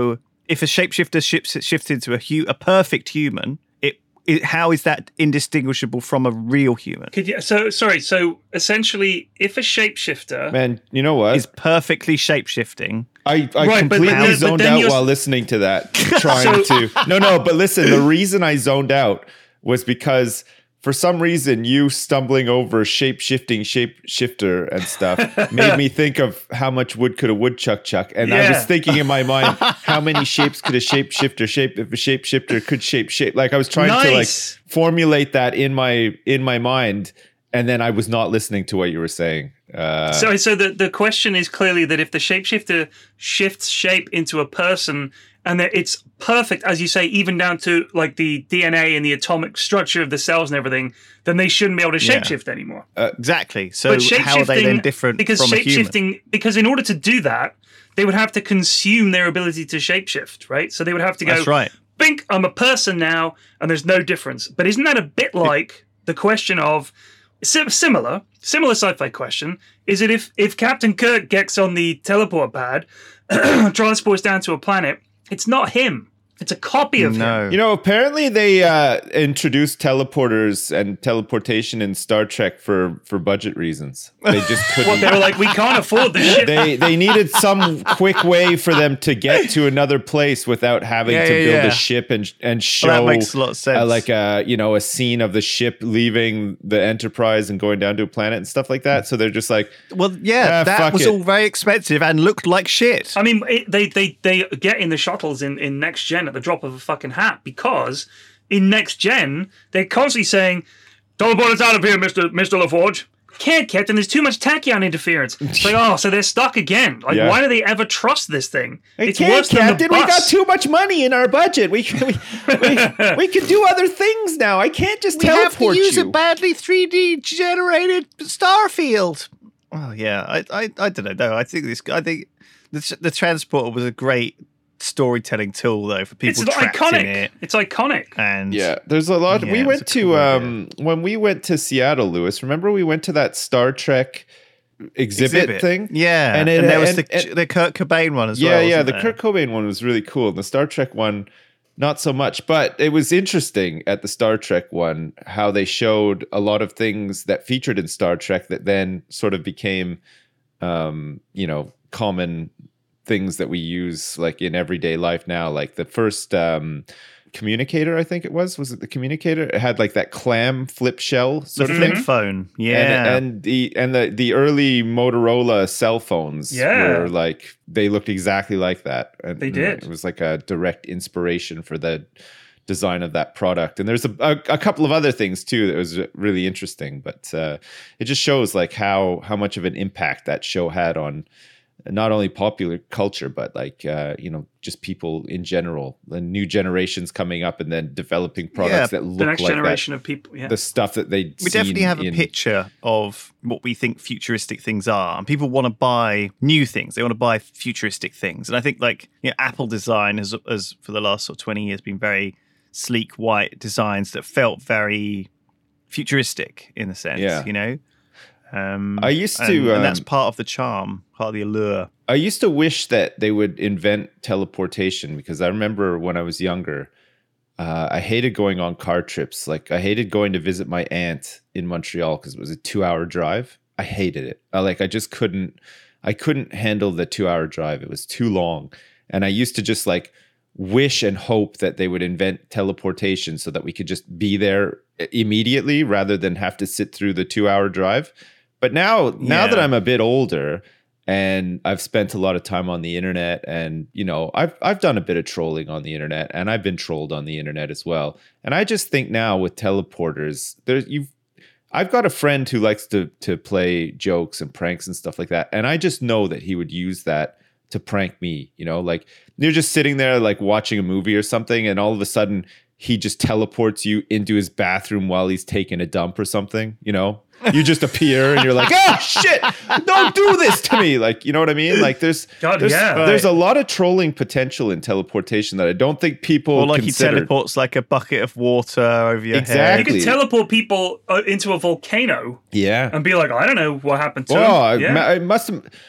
if a shapeshifter shifts shifts into a hu- a perfect human, it, it how is that indistinguishable from a real human? Could you, so sorry. So essentially, if a shapeshifter, Man, you know what? Is perfectly shapeshifting. I, I Right, but- completely but- but zoned then out you're- while listening to that, trying to. No, no, but listen, the reason I zoned out was because for some reason you stumbling over shape-shifting shapeshifter and stuff made me think of how much wood could a woodchuck chuck. And I Yeah. was thinking in my mind, how many shapes could a shapeshifter shape if a shapeshifter could shape shape? Like I was trying to like Nice. formulate that in my in my mind, and then I was not listening to what you were saying. Uh, so so the the question is clearly that if the shapeshifter shifts shape into a person, and that it's perfect, as you say, even down to like the D N A and the atomic structure of the cells and everything, then they shouldn't be able to Yeah. shapeshift anymore. Exactly. So But how are they then shapeshifting- different because from a human? shapeshifting, because in order to do that, they would have to consume their ability to shapeshift, right? So they would have to go, That's right. Bink, I'm a person now, and there's no difference. But isn't that a bit like the question of sim- similar, similar sci-fi question? Is it if if Captain Kirk gets on the teleport pad, transports down to a planet, it's not him. It's a copy of him. No. You know, apparently they uh, introduced teleporters and teleportation in Star Trek for, for budget reasons. They just couldn't. Well, they were like, we can't afford this shit. they they needed some quick way for them to get to another place without having Yeah, to yeah, build yeah. a ship and and show Well, that makes a lot of sense. uh, like a you know a scene of the ship leaving the Enterprise and going down to a planet and stuff like that. So they're just like, Well, yeah, Ah, that fuck was it. all very expensive and looked like shit. I mean, it, they, they, they get in the shuttles in, in Next Gen at the drop of a fucking hat, because in Next Gen, they're constantly saying, teleport us out of here, Mister Mister LaForge. Can't, Captain. There's too much tachyon interference. It's like, oh, so they're stuck again. Like, Yeah. why do they ever trust this thing? "Hey, It's can't, worse than the Captain, we got bus. too much money in our budget. We can we, we, we can do other things now. I can't just we have to teleport use you." a badly three D generated star field. Oh yeah, I I, I don't know. No, I think this. I think the the transporter was a great storytelling tool though for people It's trapped iconic. in it. It's iconic. And Yeah, there's a lot. Yeah, we it was went a to cool idea. um when we went to Seattle, Lewis. Remember we went to that Star Trek exhibit, thing? Yeah, And and, it- there was and- the and- the Kurt Cobain one as Yeah, well. yeah. wasn't The there? Kurt Cobain one was really cool. The Star Trek one, not so much. But it was interesting at the Star Trek one how they showed a lot of things that featured in Star Trek that then sort of became, um, you know, common things that we use like in everyday life now. Like the first um, communicator, I think it was. Was it the communicator? It had like that clam flip shell the sort of flip thing. phone. Yeah, And, and the and the the early Motorola cell phones Yeah. were like they looked exactly like that. And, They and did. It was like a direct inspiration for the design of that product. And there's a, a, a couple of other things too that was really interesting. But uh, it just shows like how how much of an impact that show had on not only popular culture, but like, uh, you know, just people in general, the new generations coming up and then developing products Yeah, that look The next like generation that, of people. Yeah. the stuff that they we definitely have a picture of what we think futuristic things are, and people want to buy new things. They want to buy futuristic things, and I think like you know, Apple design has, has for the last sort of twenty years been very sleek white designs that felt very futuristic in a sense. Yeah. You know, um, I used to, and, and that's um, part of the charm, part of the allure. I used to wish that they would invent teleportation because I remember when I was younger, uh, I hated going on car trips. Like I hated going to visit my aunt in Montreal because it was a two-hour drive. I hated it. I, like I just couldn't. I couldn't handle the two-hour drive. It was too long, and I used to just like wish and hope that they would invent teleportation so that we could just be there immediately rather than have to sit through the two-hour drive. But now, now that Yeah. I'm a bit older. And I've spent a lot of time on the internet, and you know, I've I've done a bit of trolling on the internet, and I've been trolled on the internet as well. And I just think now with teleporters, there's you've I've got a friend who likes to to play jokes and pranks and stuff like that, and I just know that he would use that to prank me. You know, like you're just sitting there like watching a movie or something, and all of a sudden he just teleports you into his bathroom while he's taking a dump or something. You know. You just appear and you're like, oh shit, don't do this to me. Like, you know what I mean? Like there's God, there's, yeah. there's a lot of trolling potential in teleportation that I don't think people Or like consider. he teleports like a bucket of water over your You Exactly. could teleport people uh, into a volcano Yeah. and be like, I don't know what happened to Oh, him. I, Yeah. I must have.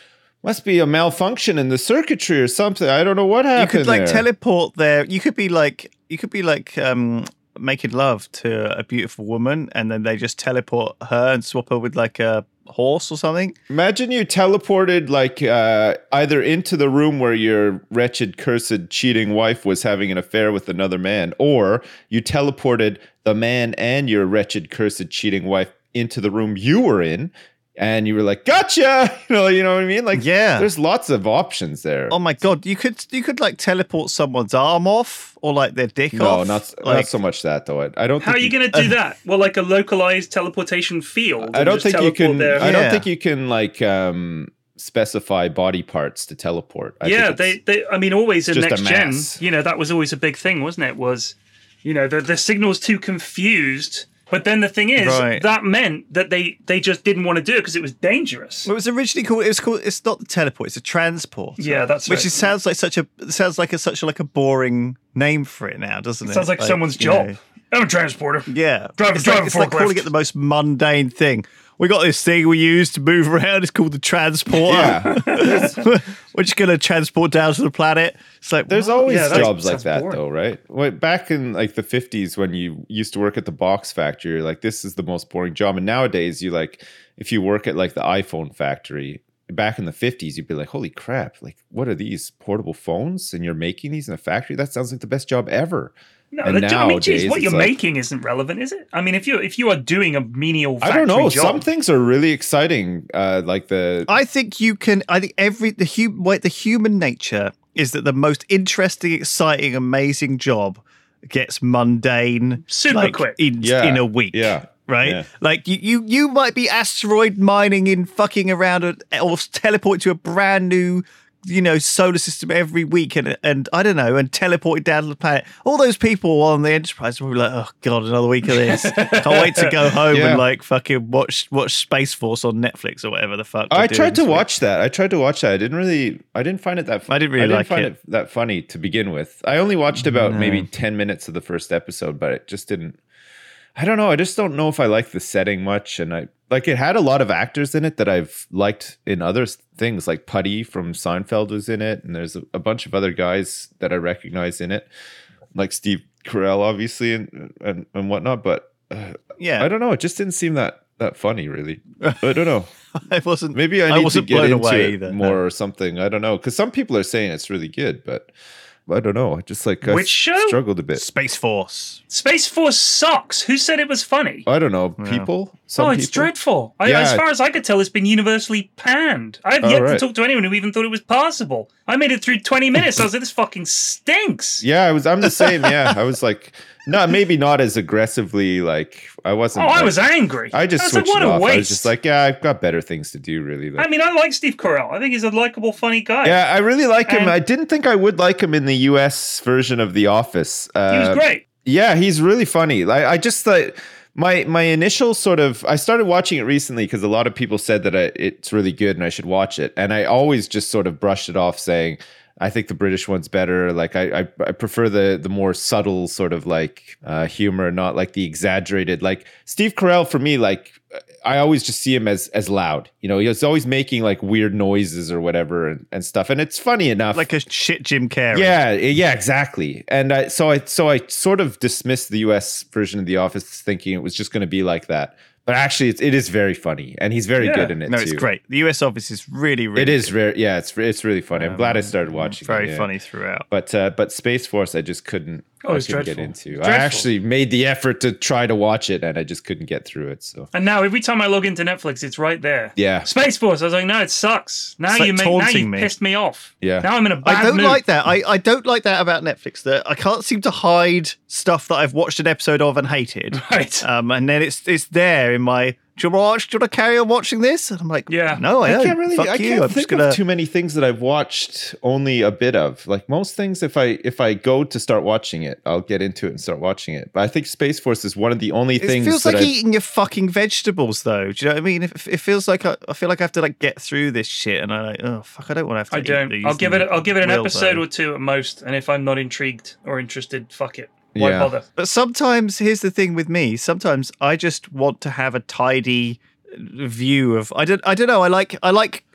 Must be a malfunction in the circuitry or something. I don't know what happened. You could like there. teleport there. You could be like you could be like um, making love to a beautiful woman, and then they just teleport her and swap her with like a horse or something. Imagine you teleported like uh, either into the room where your wretched, cursed, cheating wife was having an affair with another man, or you teleported the man and your wretched, cursed, cheating wife into the room you were in. And you were like, gotcha! You know, you know what I mean? Like, yeah, there's lots of options there. Oh my god, you could you could like teleport someone's arm off or like their dick no, off. No, not like, not so much that though. I, I don't. How think are you, you going to do that? Well, like a localized teleportation field. I don't think you can. There? I Yeah. don't think you can like um, specify body parts to teleport. I yeah, think they, they. I mean, always in just a next gen, mass. you know, that was always a big thing, wasn't it? Was, you know, the the signal's too confused. But then the thing is, Right. that meant that they, they just didn't want to do it because it was dangerous. It was originally called. It was called. It's not the teleport. It's a transport. Yeah, that's which right. is, sounds like such a sounds like a such a, like a boring name for it now, doesn't it? Sounds like, someone's you job. know. I'm a transporter. Yeah, Drive- it's drive like, a it's like forklift. calling it the most mundane thing. We got this thing we use to move around. It's called the transporter. Yeah. We're just going to transport down to the planet. It's like There's what? always Yeah, that jobs like sounds that, boring. though, right? Wait, back in like the fifties, when you used to work at the box factory, you're like, this is the most boring job. And nowadays, you like, if you work at like the iPhone factory, back in the fifties, you'd be like, holy crap! Like, what are these portable phones? And you're making these in a factory? That sounds like the best job ever. No, And the, I mean, geez, nowadays, what it's you're like- making isn't relevant, is it? I mean, if you if you are doing a menial I factory don't know. job, Some things are really exciting, uh, like the I think you can. I think every the hu- wait, the human nature is that the most interesting, exciting, amazing job gets mundane Super like, quick. in Yeah, in a week. yeah, Right, yeah. like you, you, you might be asteroid mining in fucking around a, or teleport to a brand new, you know, solar system every week, and and I don't know, and teleported down to the planet. All those people on the Enterprise will be like, oh god, another week of this. Can't wait to go home Yeah. and like fucking watch watch Space Force on Netflix or whatever the fuck. I they're tried to doing this watch that. I tried to watch that. I didn't really. I didn't find it that. Fun. I didn't really like find it. that funny to begin with. I only watched about No. maybe ten minutes of the first episode, but it just didn't. I don't know. I just don't know if I like the setting much, and I like it had a lot of actors in it that I've liked in other s- things. Like Putty from Seinfeld was in it, and there's a, a bunch of other guys that I recognize in it, like Steve Carell, obviously, and and, and whatnot. But uh, Yeah, I don't know. It just didn't seem that that funny, really. I don't know. I wasn't. Maybe I I need to wasn't get blown into away it either, more no. or something. I don't know, because some people are saying it's really good, but I don't know. I just like I Which s- show? struggled a bit. Space Force. Space Force sucks. Who said it was funny? I don't know. Yeah. People. Some oh, it's people? dreadful. I, Yeah. As far as I could tell, it's been universally panned. I have Oh, yet right. to talk to anyone who even thought it was possible. I made it through twenty minutes. I was like, this fucking stinks. Yeah, I was. I'm the same. Yeah, I was like, no, maybe not as aggressively. Like I wasn't. Oh, I like- was angry. I just I was switched like, what it a off. waste. I was just like, yeah, I've got better things to do. Really. Like, I mean, I like Steve Carell. I think he's a likable, funny guy. yeah, I really like him. And- I didn't think I would like him in the U S version of The Office. Uh, He was great. Yeah, he's really funny. Like I just thought my my initial sort of I started watching it recently because a lot of people said that I, it's really good and I should watch it, and I always just sort of brushed it off, saying I think the British one's better. Like I I, I prefer the the more subtle sort of like uh, humor, not like the exaggerated. Like Steve Carell for me, like I always just see him as as loud. You know, he's always making like weird noises or whatever and, and stuff, and it's funny enough. Like a shit Jim Carrey. Yeah, yeah, exactly. And I, so I, so I sort of dismissed the U S version of The Office, thinking it was just going to be like that. But actually, it's, it is very funny, and he's very Yeah. good in it. No, too. it's great. The U S Office is really, really It is good. very, yeah, it's it's really funny. I'm glad I started watching. Very it, yeah. funny throughout. But uh, but Space Force, I just couldn't. Oh, I it's couldn't get dreadful. into. It's I dreadful. actually made the effort to try to watch it, and I just couldn't get through it. So And now every time I log into Netflix, it's right there. yeah, Space Force. I was like, no, it sucks. Now It's like you make, now taunting you me. pissed me off. Yeah. Now I'm in a bad I don't mood. like that. I, I don't like that about Netflix. That I can't seem to hide stuff that I've watched an episode of and hated. Right. Um, and then it's it's there in my. Do you want to watch? Do you want to carry on watching this? And I'm like, Yeah. no, I, I don't. can't really. Fuck I you. can't I'm think just gonna. of too many things that I've watched only a bit of. Like most things, if I if I go to start watching it, I'll get into it and start watching it. But I think Space Force is one of the only It things feels that like I've- eating your fucking vegetables, though. Do you know what I mean? It, it feels like I, I feel like I have to like get through this shit, and I'm like, oh fuck, I don't want to have to. I eat don't. these I'll give it. and I'll give it an will, episode though. or two at most, and if I'm not intrigued or interested, fuck it. Why Yeah. bother? But sometimes, here's the thing with me. Sometimes I just want to have a tidy view of. I don't. I don't know. I like. I like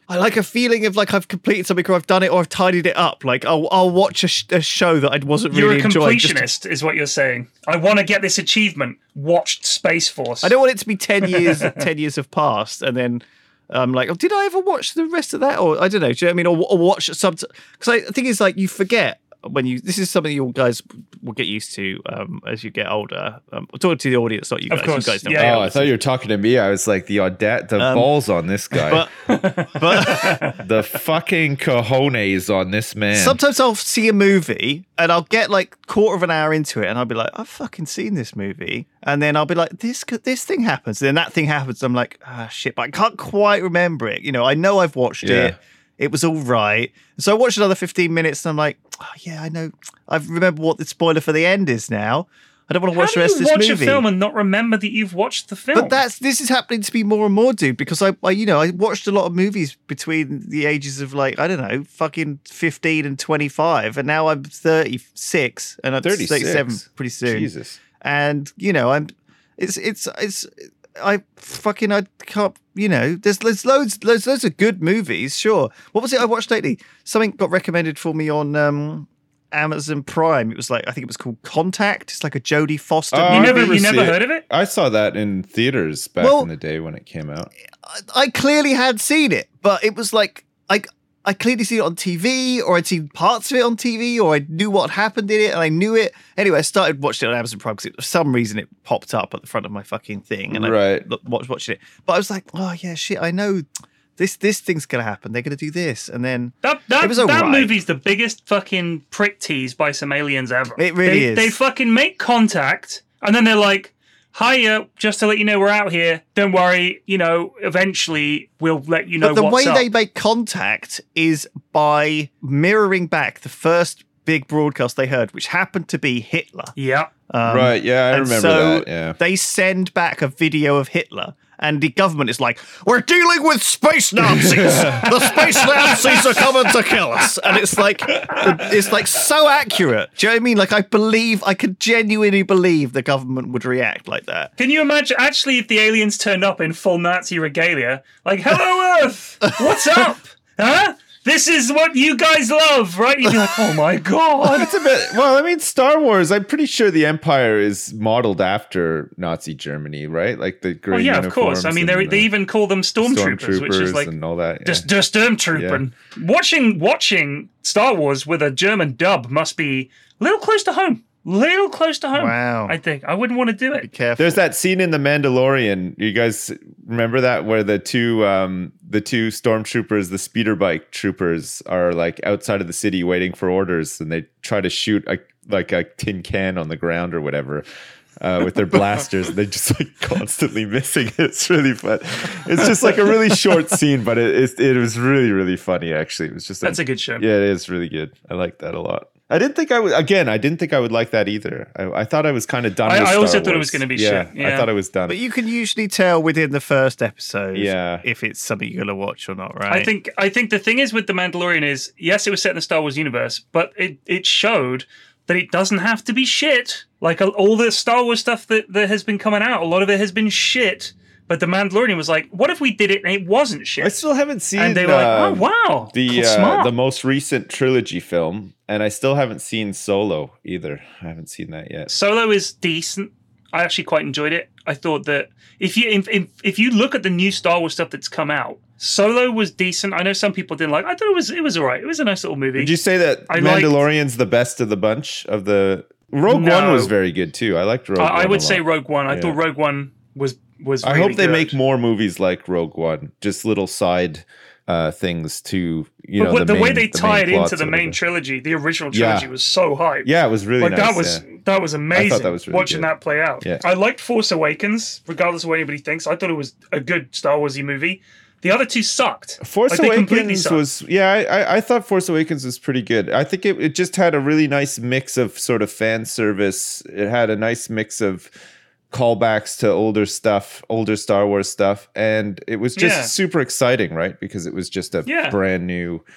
I like a feeling of like I've completed something or I've done it or I've tidied it up. Like I'll, I'll watch a, sh- a show that I wasn't You're really a enjoying. completionist, Just to- is what you're saying. I want to get this achievement. Watched Space Force. I don't want it to be ten years. ten years have passed, and then I'm like, oh, did I ever watch the rest of that? Or I don't know. Do you know what I mean? Or, or watch some because I think it's like you forget. When you, this is something you guys will get used to um, as you get older. Um, I'm talking to the audience, not you guys. Of course, You guys don't yeah, Oh, I thought you were talking to me. I was like, the audat, the Um, balls on this guy, But, but the fucking cojones on this man. sometimes I'll see a movie and I'll get like quarter of an hour into it and I'll be like, I've fucking seen this movie. And then I'll be like, this this thing happens. And then that thing happens. I'm like, ah, shit, but I can't quite remember it. You know, I know I've watched Yeah. it. It was all right. So I watched another fifteen minutes and I'm like, oh, yeah, I know. I remember what the spoiler for the end is now. I don't want to How watch do the rest you of this watch movie. a film and not remember that you've watched the film? But that's this is happening to me more and more, dude. Because I, I, you know, I watched a lot of movies between the ages of like I don't know, fucking fifteen and twenty-five, and now I'm thirty-six and I'm thirty-six thirty-seven pretty soon. Jesus. And you know, I'm, it's, it's, it's, I fucking, I can't, you know, there's, there's loads, loads, loads of good movies. Sure. What was it I watched lately? Something got recommended for me on um, Amazon Prime. It was like I think it was called Contact. It's like a Jodie Foster. Oh, you I never, remember you never see it. heard of it? I saw that in theaters back Well- in the day when it came out. I, I clearly had seen it, but it was like I I clearly seen it on T V, or I'd seen parts of it on T V, or I knew what happened in it, and I knew it. Anyway, I started watching it on Amazon Prime because for some reason it popped up at the front of my fucking thing, and Right. I lo- watched watching it. But I was like, oh yeah, shit, I know this this thing's gonna happen. They're gonna do this, and then That that, It was that alright. movie's the biggest fucking prick tease by some aliens ever. It really they, is. They fucking make contact, and then they're like, "Hiya, just to let you know we're out here. Don't worry, you know, eventually we'll let you know but the what's way up." they make contact is by mirroring back the first big broadcast they heard, which happened to be Hitler. yeah. Um, Right, yeah, I and remember so that, yeah. They send back a video of Hitler, and the government is like, we're dealing with space Nazis. The space Nazis are coming to kill us. And it's like, it's like so accurate. Do you know what I mean? Like, I believe, I could genuinely believe the government would react like that. Can you imagine, actually, if the aliens turned up in full Nazi regalia? Like, hello, Earth! What's up? Huh? This is what you guys love, right? You'd be like, oh my god. It's a bit, well, I mean, Star Wars, I'm pretty sure the Empire is modeled after Nazi Germany, right? Like the grey Well, yeah, of course. I uniforms mean, they and they the even call them stormtroopers, which is stormtroopers like and all that. Yeah. just just stormtrooping. Watching watching Star Wars with a German dub must be a little close to home. Little close to home. Wow. I think I wouldn't want to do Be it. careful. There's that scene in The Mandalorian. You guys remember that where the two um, the two stormtroopers, the speeder bike troopers, are like outside of the city waiting for orders, and they try to shoot a, like a tin can on the ground or whatever. Uh, with their blasters, they're just like constantly missing. It's really fun. It's just like a really short scene, but it it, it was really really funny. Actually, it was just That's a good show. Yeah, it is really good. I like that a lot. I didn't think I would. Again, I didn't think I would like that either. I, I thought I was kind of done. I- with I Star also thought it Wars. was gonna be yeah, shit. Yeah. I thought I was done. But you can usually tell within the first episode Yeah. if it's something you're going to watch or not, right? I think I think the thing is with The Mandalorian is yes, it was set in the Star Wars universe, but it, it showed that it doesn't have to be shit. Like all the Star Wars stuff that, that has been coming out, a lot of it has been shit. But The Mandalorian was like, what if we did it and it wasn't shit? I still haven't seen. and they were like, uh, oh wow, the cool, uh, smart. the most recent trilogy film, and I still haven't seen Solo either. I haven't seen that yet. Solo is decent. I actually quite enjoyed it. I thought that if you if, if, if you look at the new Star Wars stuff that's come out, Solo was decent. I know some people didn't like. I thought it was it was alright. It was a nice little movie. Would you say that I liked- Mandalorian's the best of the bunch of the? Rogue No. One was very good too. I liked Rogue I, One. I a would lot. say Rogue One. I Yeah. thought Rogue One was was. I really hope they good. make more movies like Rogue One, just little side uh, things to you But know what- the, the, way main- they the tie main it into plots the or main whatever. trilogy, the original Yeah. trilogy was so hype. Yeah, it was really like nice. that was yeah. that was amazing. that was really watching good. that play out. Yeah. I liked Force Awakens, regardless of what anybody thinks. I thought it was a good Star Warsy movie. The other two sucked. Force Like, they completely Awakens sucked. was yeah. I, I I thought Force Awakens was pretty good. I think it, it just had a really nice mix of sort of fan service. It had a nice mix of callbacks to older stuff, older Star Wars stuff, and it was just Yeah. super exciting, right? Because it was just a Yeah. brand new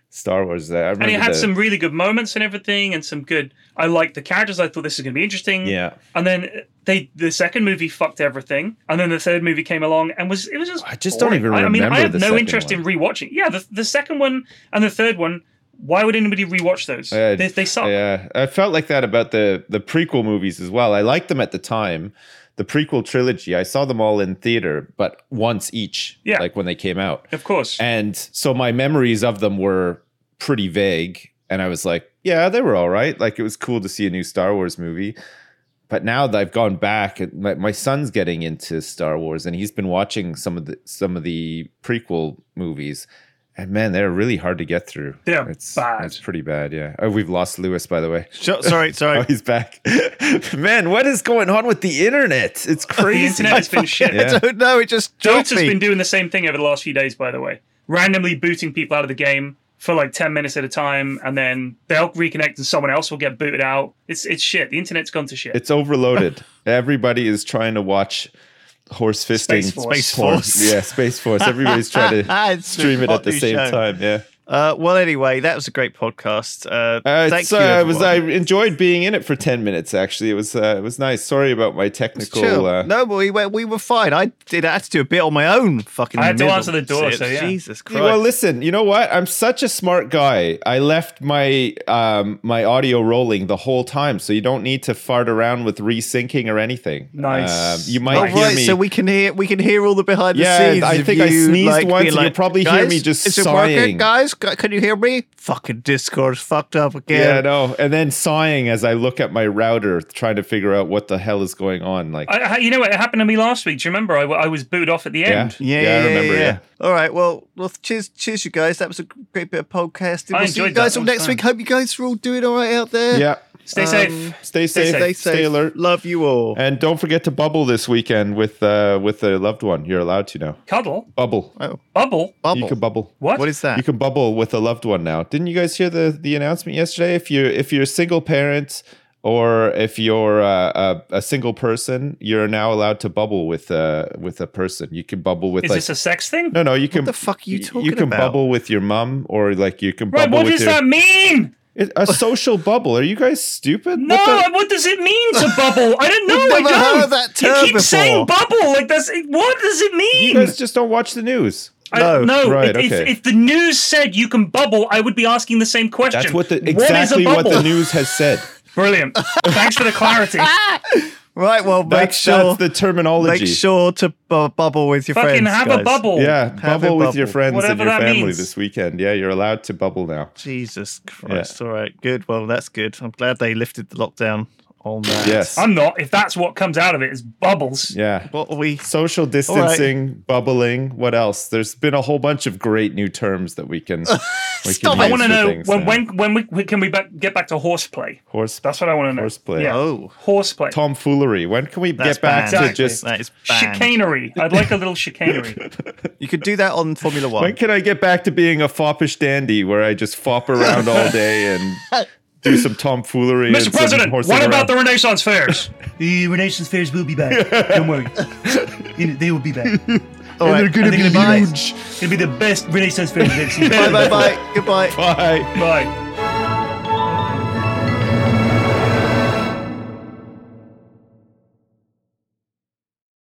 Star Wars. I remember And it had the, some really good moments and everything, and some good. I liked the characters. I thought this was going to be interesting. Yeah. And then they, the second movie fucked everything, and then the third movie came along and was it was just. I just boring. don't even I, I mean, remember I have the no second interest one. in rewatching. Yeah, the the second one and the third one. Why would anybody rewatch those? Yeah, they, they suck. Yeah, I felt like that about the the prequel movies as well. I liked them at the time. The prequel trilogy, I saw them all in theater, but once each. Yeah. Like when they came out. Of course. And so my memories of them were pretty vague. And I was like, yeah, they were all right. Like it was cool to see a new Star Wars movie. But now that I've gone back, my, my son's getting into Star Wars, and he's been watching some of the some of the prequel movies. And man, they're really hard to get through. They're it's, bad. It's pretty bad, yeah. Oh, we've lost Lewis, by the way. Sure, sorry, sorry. Oh, he's back. Man, what is going on with the internet? It's crazy. The internet has been shit. Yeah. I don't know. It just Jokes dropped has me. been doing the same thing over the last few days, by the way. Randomly booting people out of the game for like ten minutes at a time, and then they'll reconnect and someone else will get booted out. It's it's shit. The internet's gone to shit. It's overloaded. Everybody is trying to watch horse fisting. Space Force. Space Force. Yeah, Space Force. Everybody's trying to It's a stream it at the hot new same show. time. Yeah. Uh, well, anyway, that was a great podcast. Uh, Uh, thank it's, you. uh, it was, I everyone. enjoyed being in it for ten minutes, actually. It was uh, it was nice. Sorry about my technical. Chill. Uh, no, but we were, we were fine. I did. I had to do a bit on my own. Fucking. I had to middle. answer the door, Shit. so yeah. Jesus Christ. Well, listen. You know what? I'm such a smart guy. I left my um, my audio rolling the whole time, so you don't need to fart around with resyncing or anything. Nice. Um, you might Oh, hear right, me. so we can hear we can hear all the behind the Yeah, scenes. I of think I you, sneezed like, once being and like, you'll probably hear "Guys, me just is it working, sighing." guys? G- Can you hear me? Fucking Discord's fucked up again. Yeah, no, and then sighing as I look at my router, trying to figure out what the hell is going on. Like, I, I- you know what? It happened to me last week. Do you remember? I, w- I was booted off at the yeah, end. Yeah, yeah, yeah, I remember. yeah, Yeah, yeah. All right, well, well, cheers, cheers, you guys. That was a great bit of podcasting. I We'll see you enjoyed guys that. all That was next fun. week. Hope you guys are all doing all right out there. yeah. Stay Um, safe. Stay safe, safe. Stay stay, safe. alert, Love you all. and don't forget to bubble this weekend with uh, with a loved one. You're allowed to now. Cuddle. Bubble. Oh, Bubble. bubble. You can bubble. What? What is that? You can bubble with a loved one now. Didn't you guys hear the the announcement yesterday? If you're if you're a single parent or if you're uh, a, a single person, you're now allowed to bubble with uh, with a person. You can bubble with Is like this a sex thing? no no. You can the fuck are you y- talking You can about? bubble with your mum or like you can Right. bubble What with does your that mean? It- a social bubble. Are you guys stupid? No. What the- What does it mean to bubble? I don't know. We've I never don't. heard that you term keep before. saying bubble. Like that's. What does it mean? you guys just don't watch the news. I- No. no. Right, if, okay. if, if the news said you can bubble, I would be asking the same question. That's what the What is a exactly what the bubble? news has said. Brilliant. Thanks for the clarity. Right, well, make That's, sure that's the terminology. make sure to bu- bubble with your Fucking friends. have guys. a bubble. Yeah, Have bubble a with your bubble. friends Whatever and your that family means. this weekend. Yeah, you're allowed to bubble now. Jesus Christ! All right, good. Well, that's good. I'm glad they lifted the lockdown on that. Yes. I'm not. If that's what comes out of it is bubbles. Yeah. What are we? Social distancing, bubbling. What else? There's been a whole bunch of great new terms that we can. we Stop can it. I use want to for know things when, now. when when we when can we back, get back to horseplay? horse That's what I want to know. Horseplay. Yeah. Oh, Horseplay. tomfoolery. When can we That's get back banned. to Exactly. just? that is banned. Chicanery. I'd like a little chicanery. You could do that on Formula One. When can I get back to being a foppish dandy where I just fop around all day and do some tomfoolery? Mister and some President, horsing what about around? the Renaissance fairs? The Renaissance fairs will be back. Don't worry. You know, they will be back. All right. And they're going to be Bye. huge. It'll be the best Renaissance fairs I've ever seen. Bye, bye, bye. Goodbye. Bye. Bye.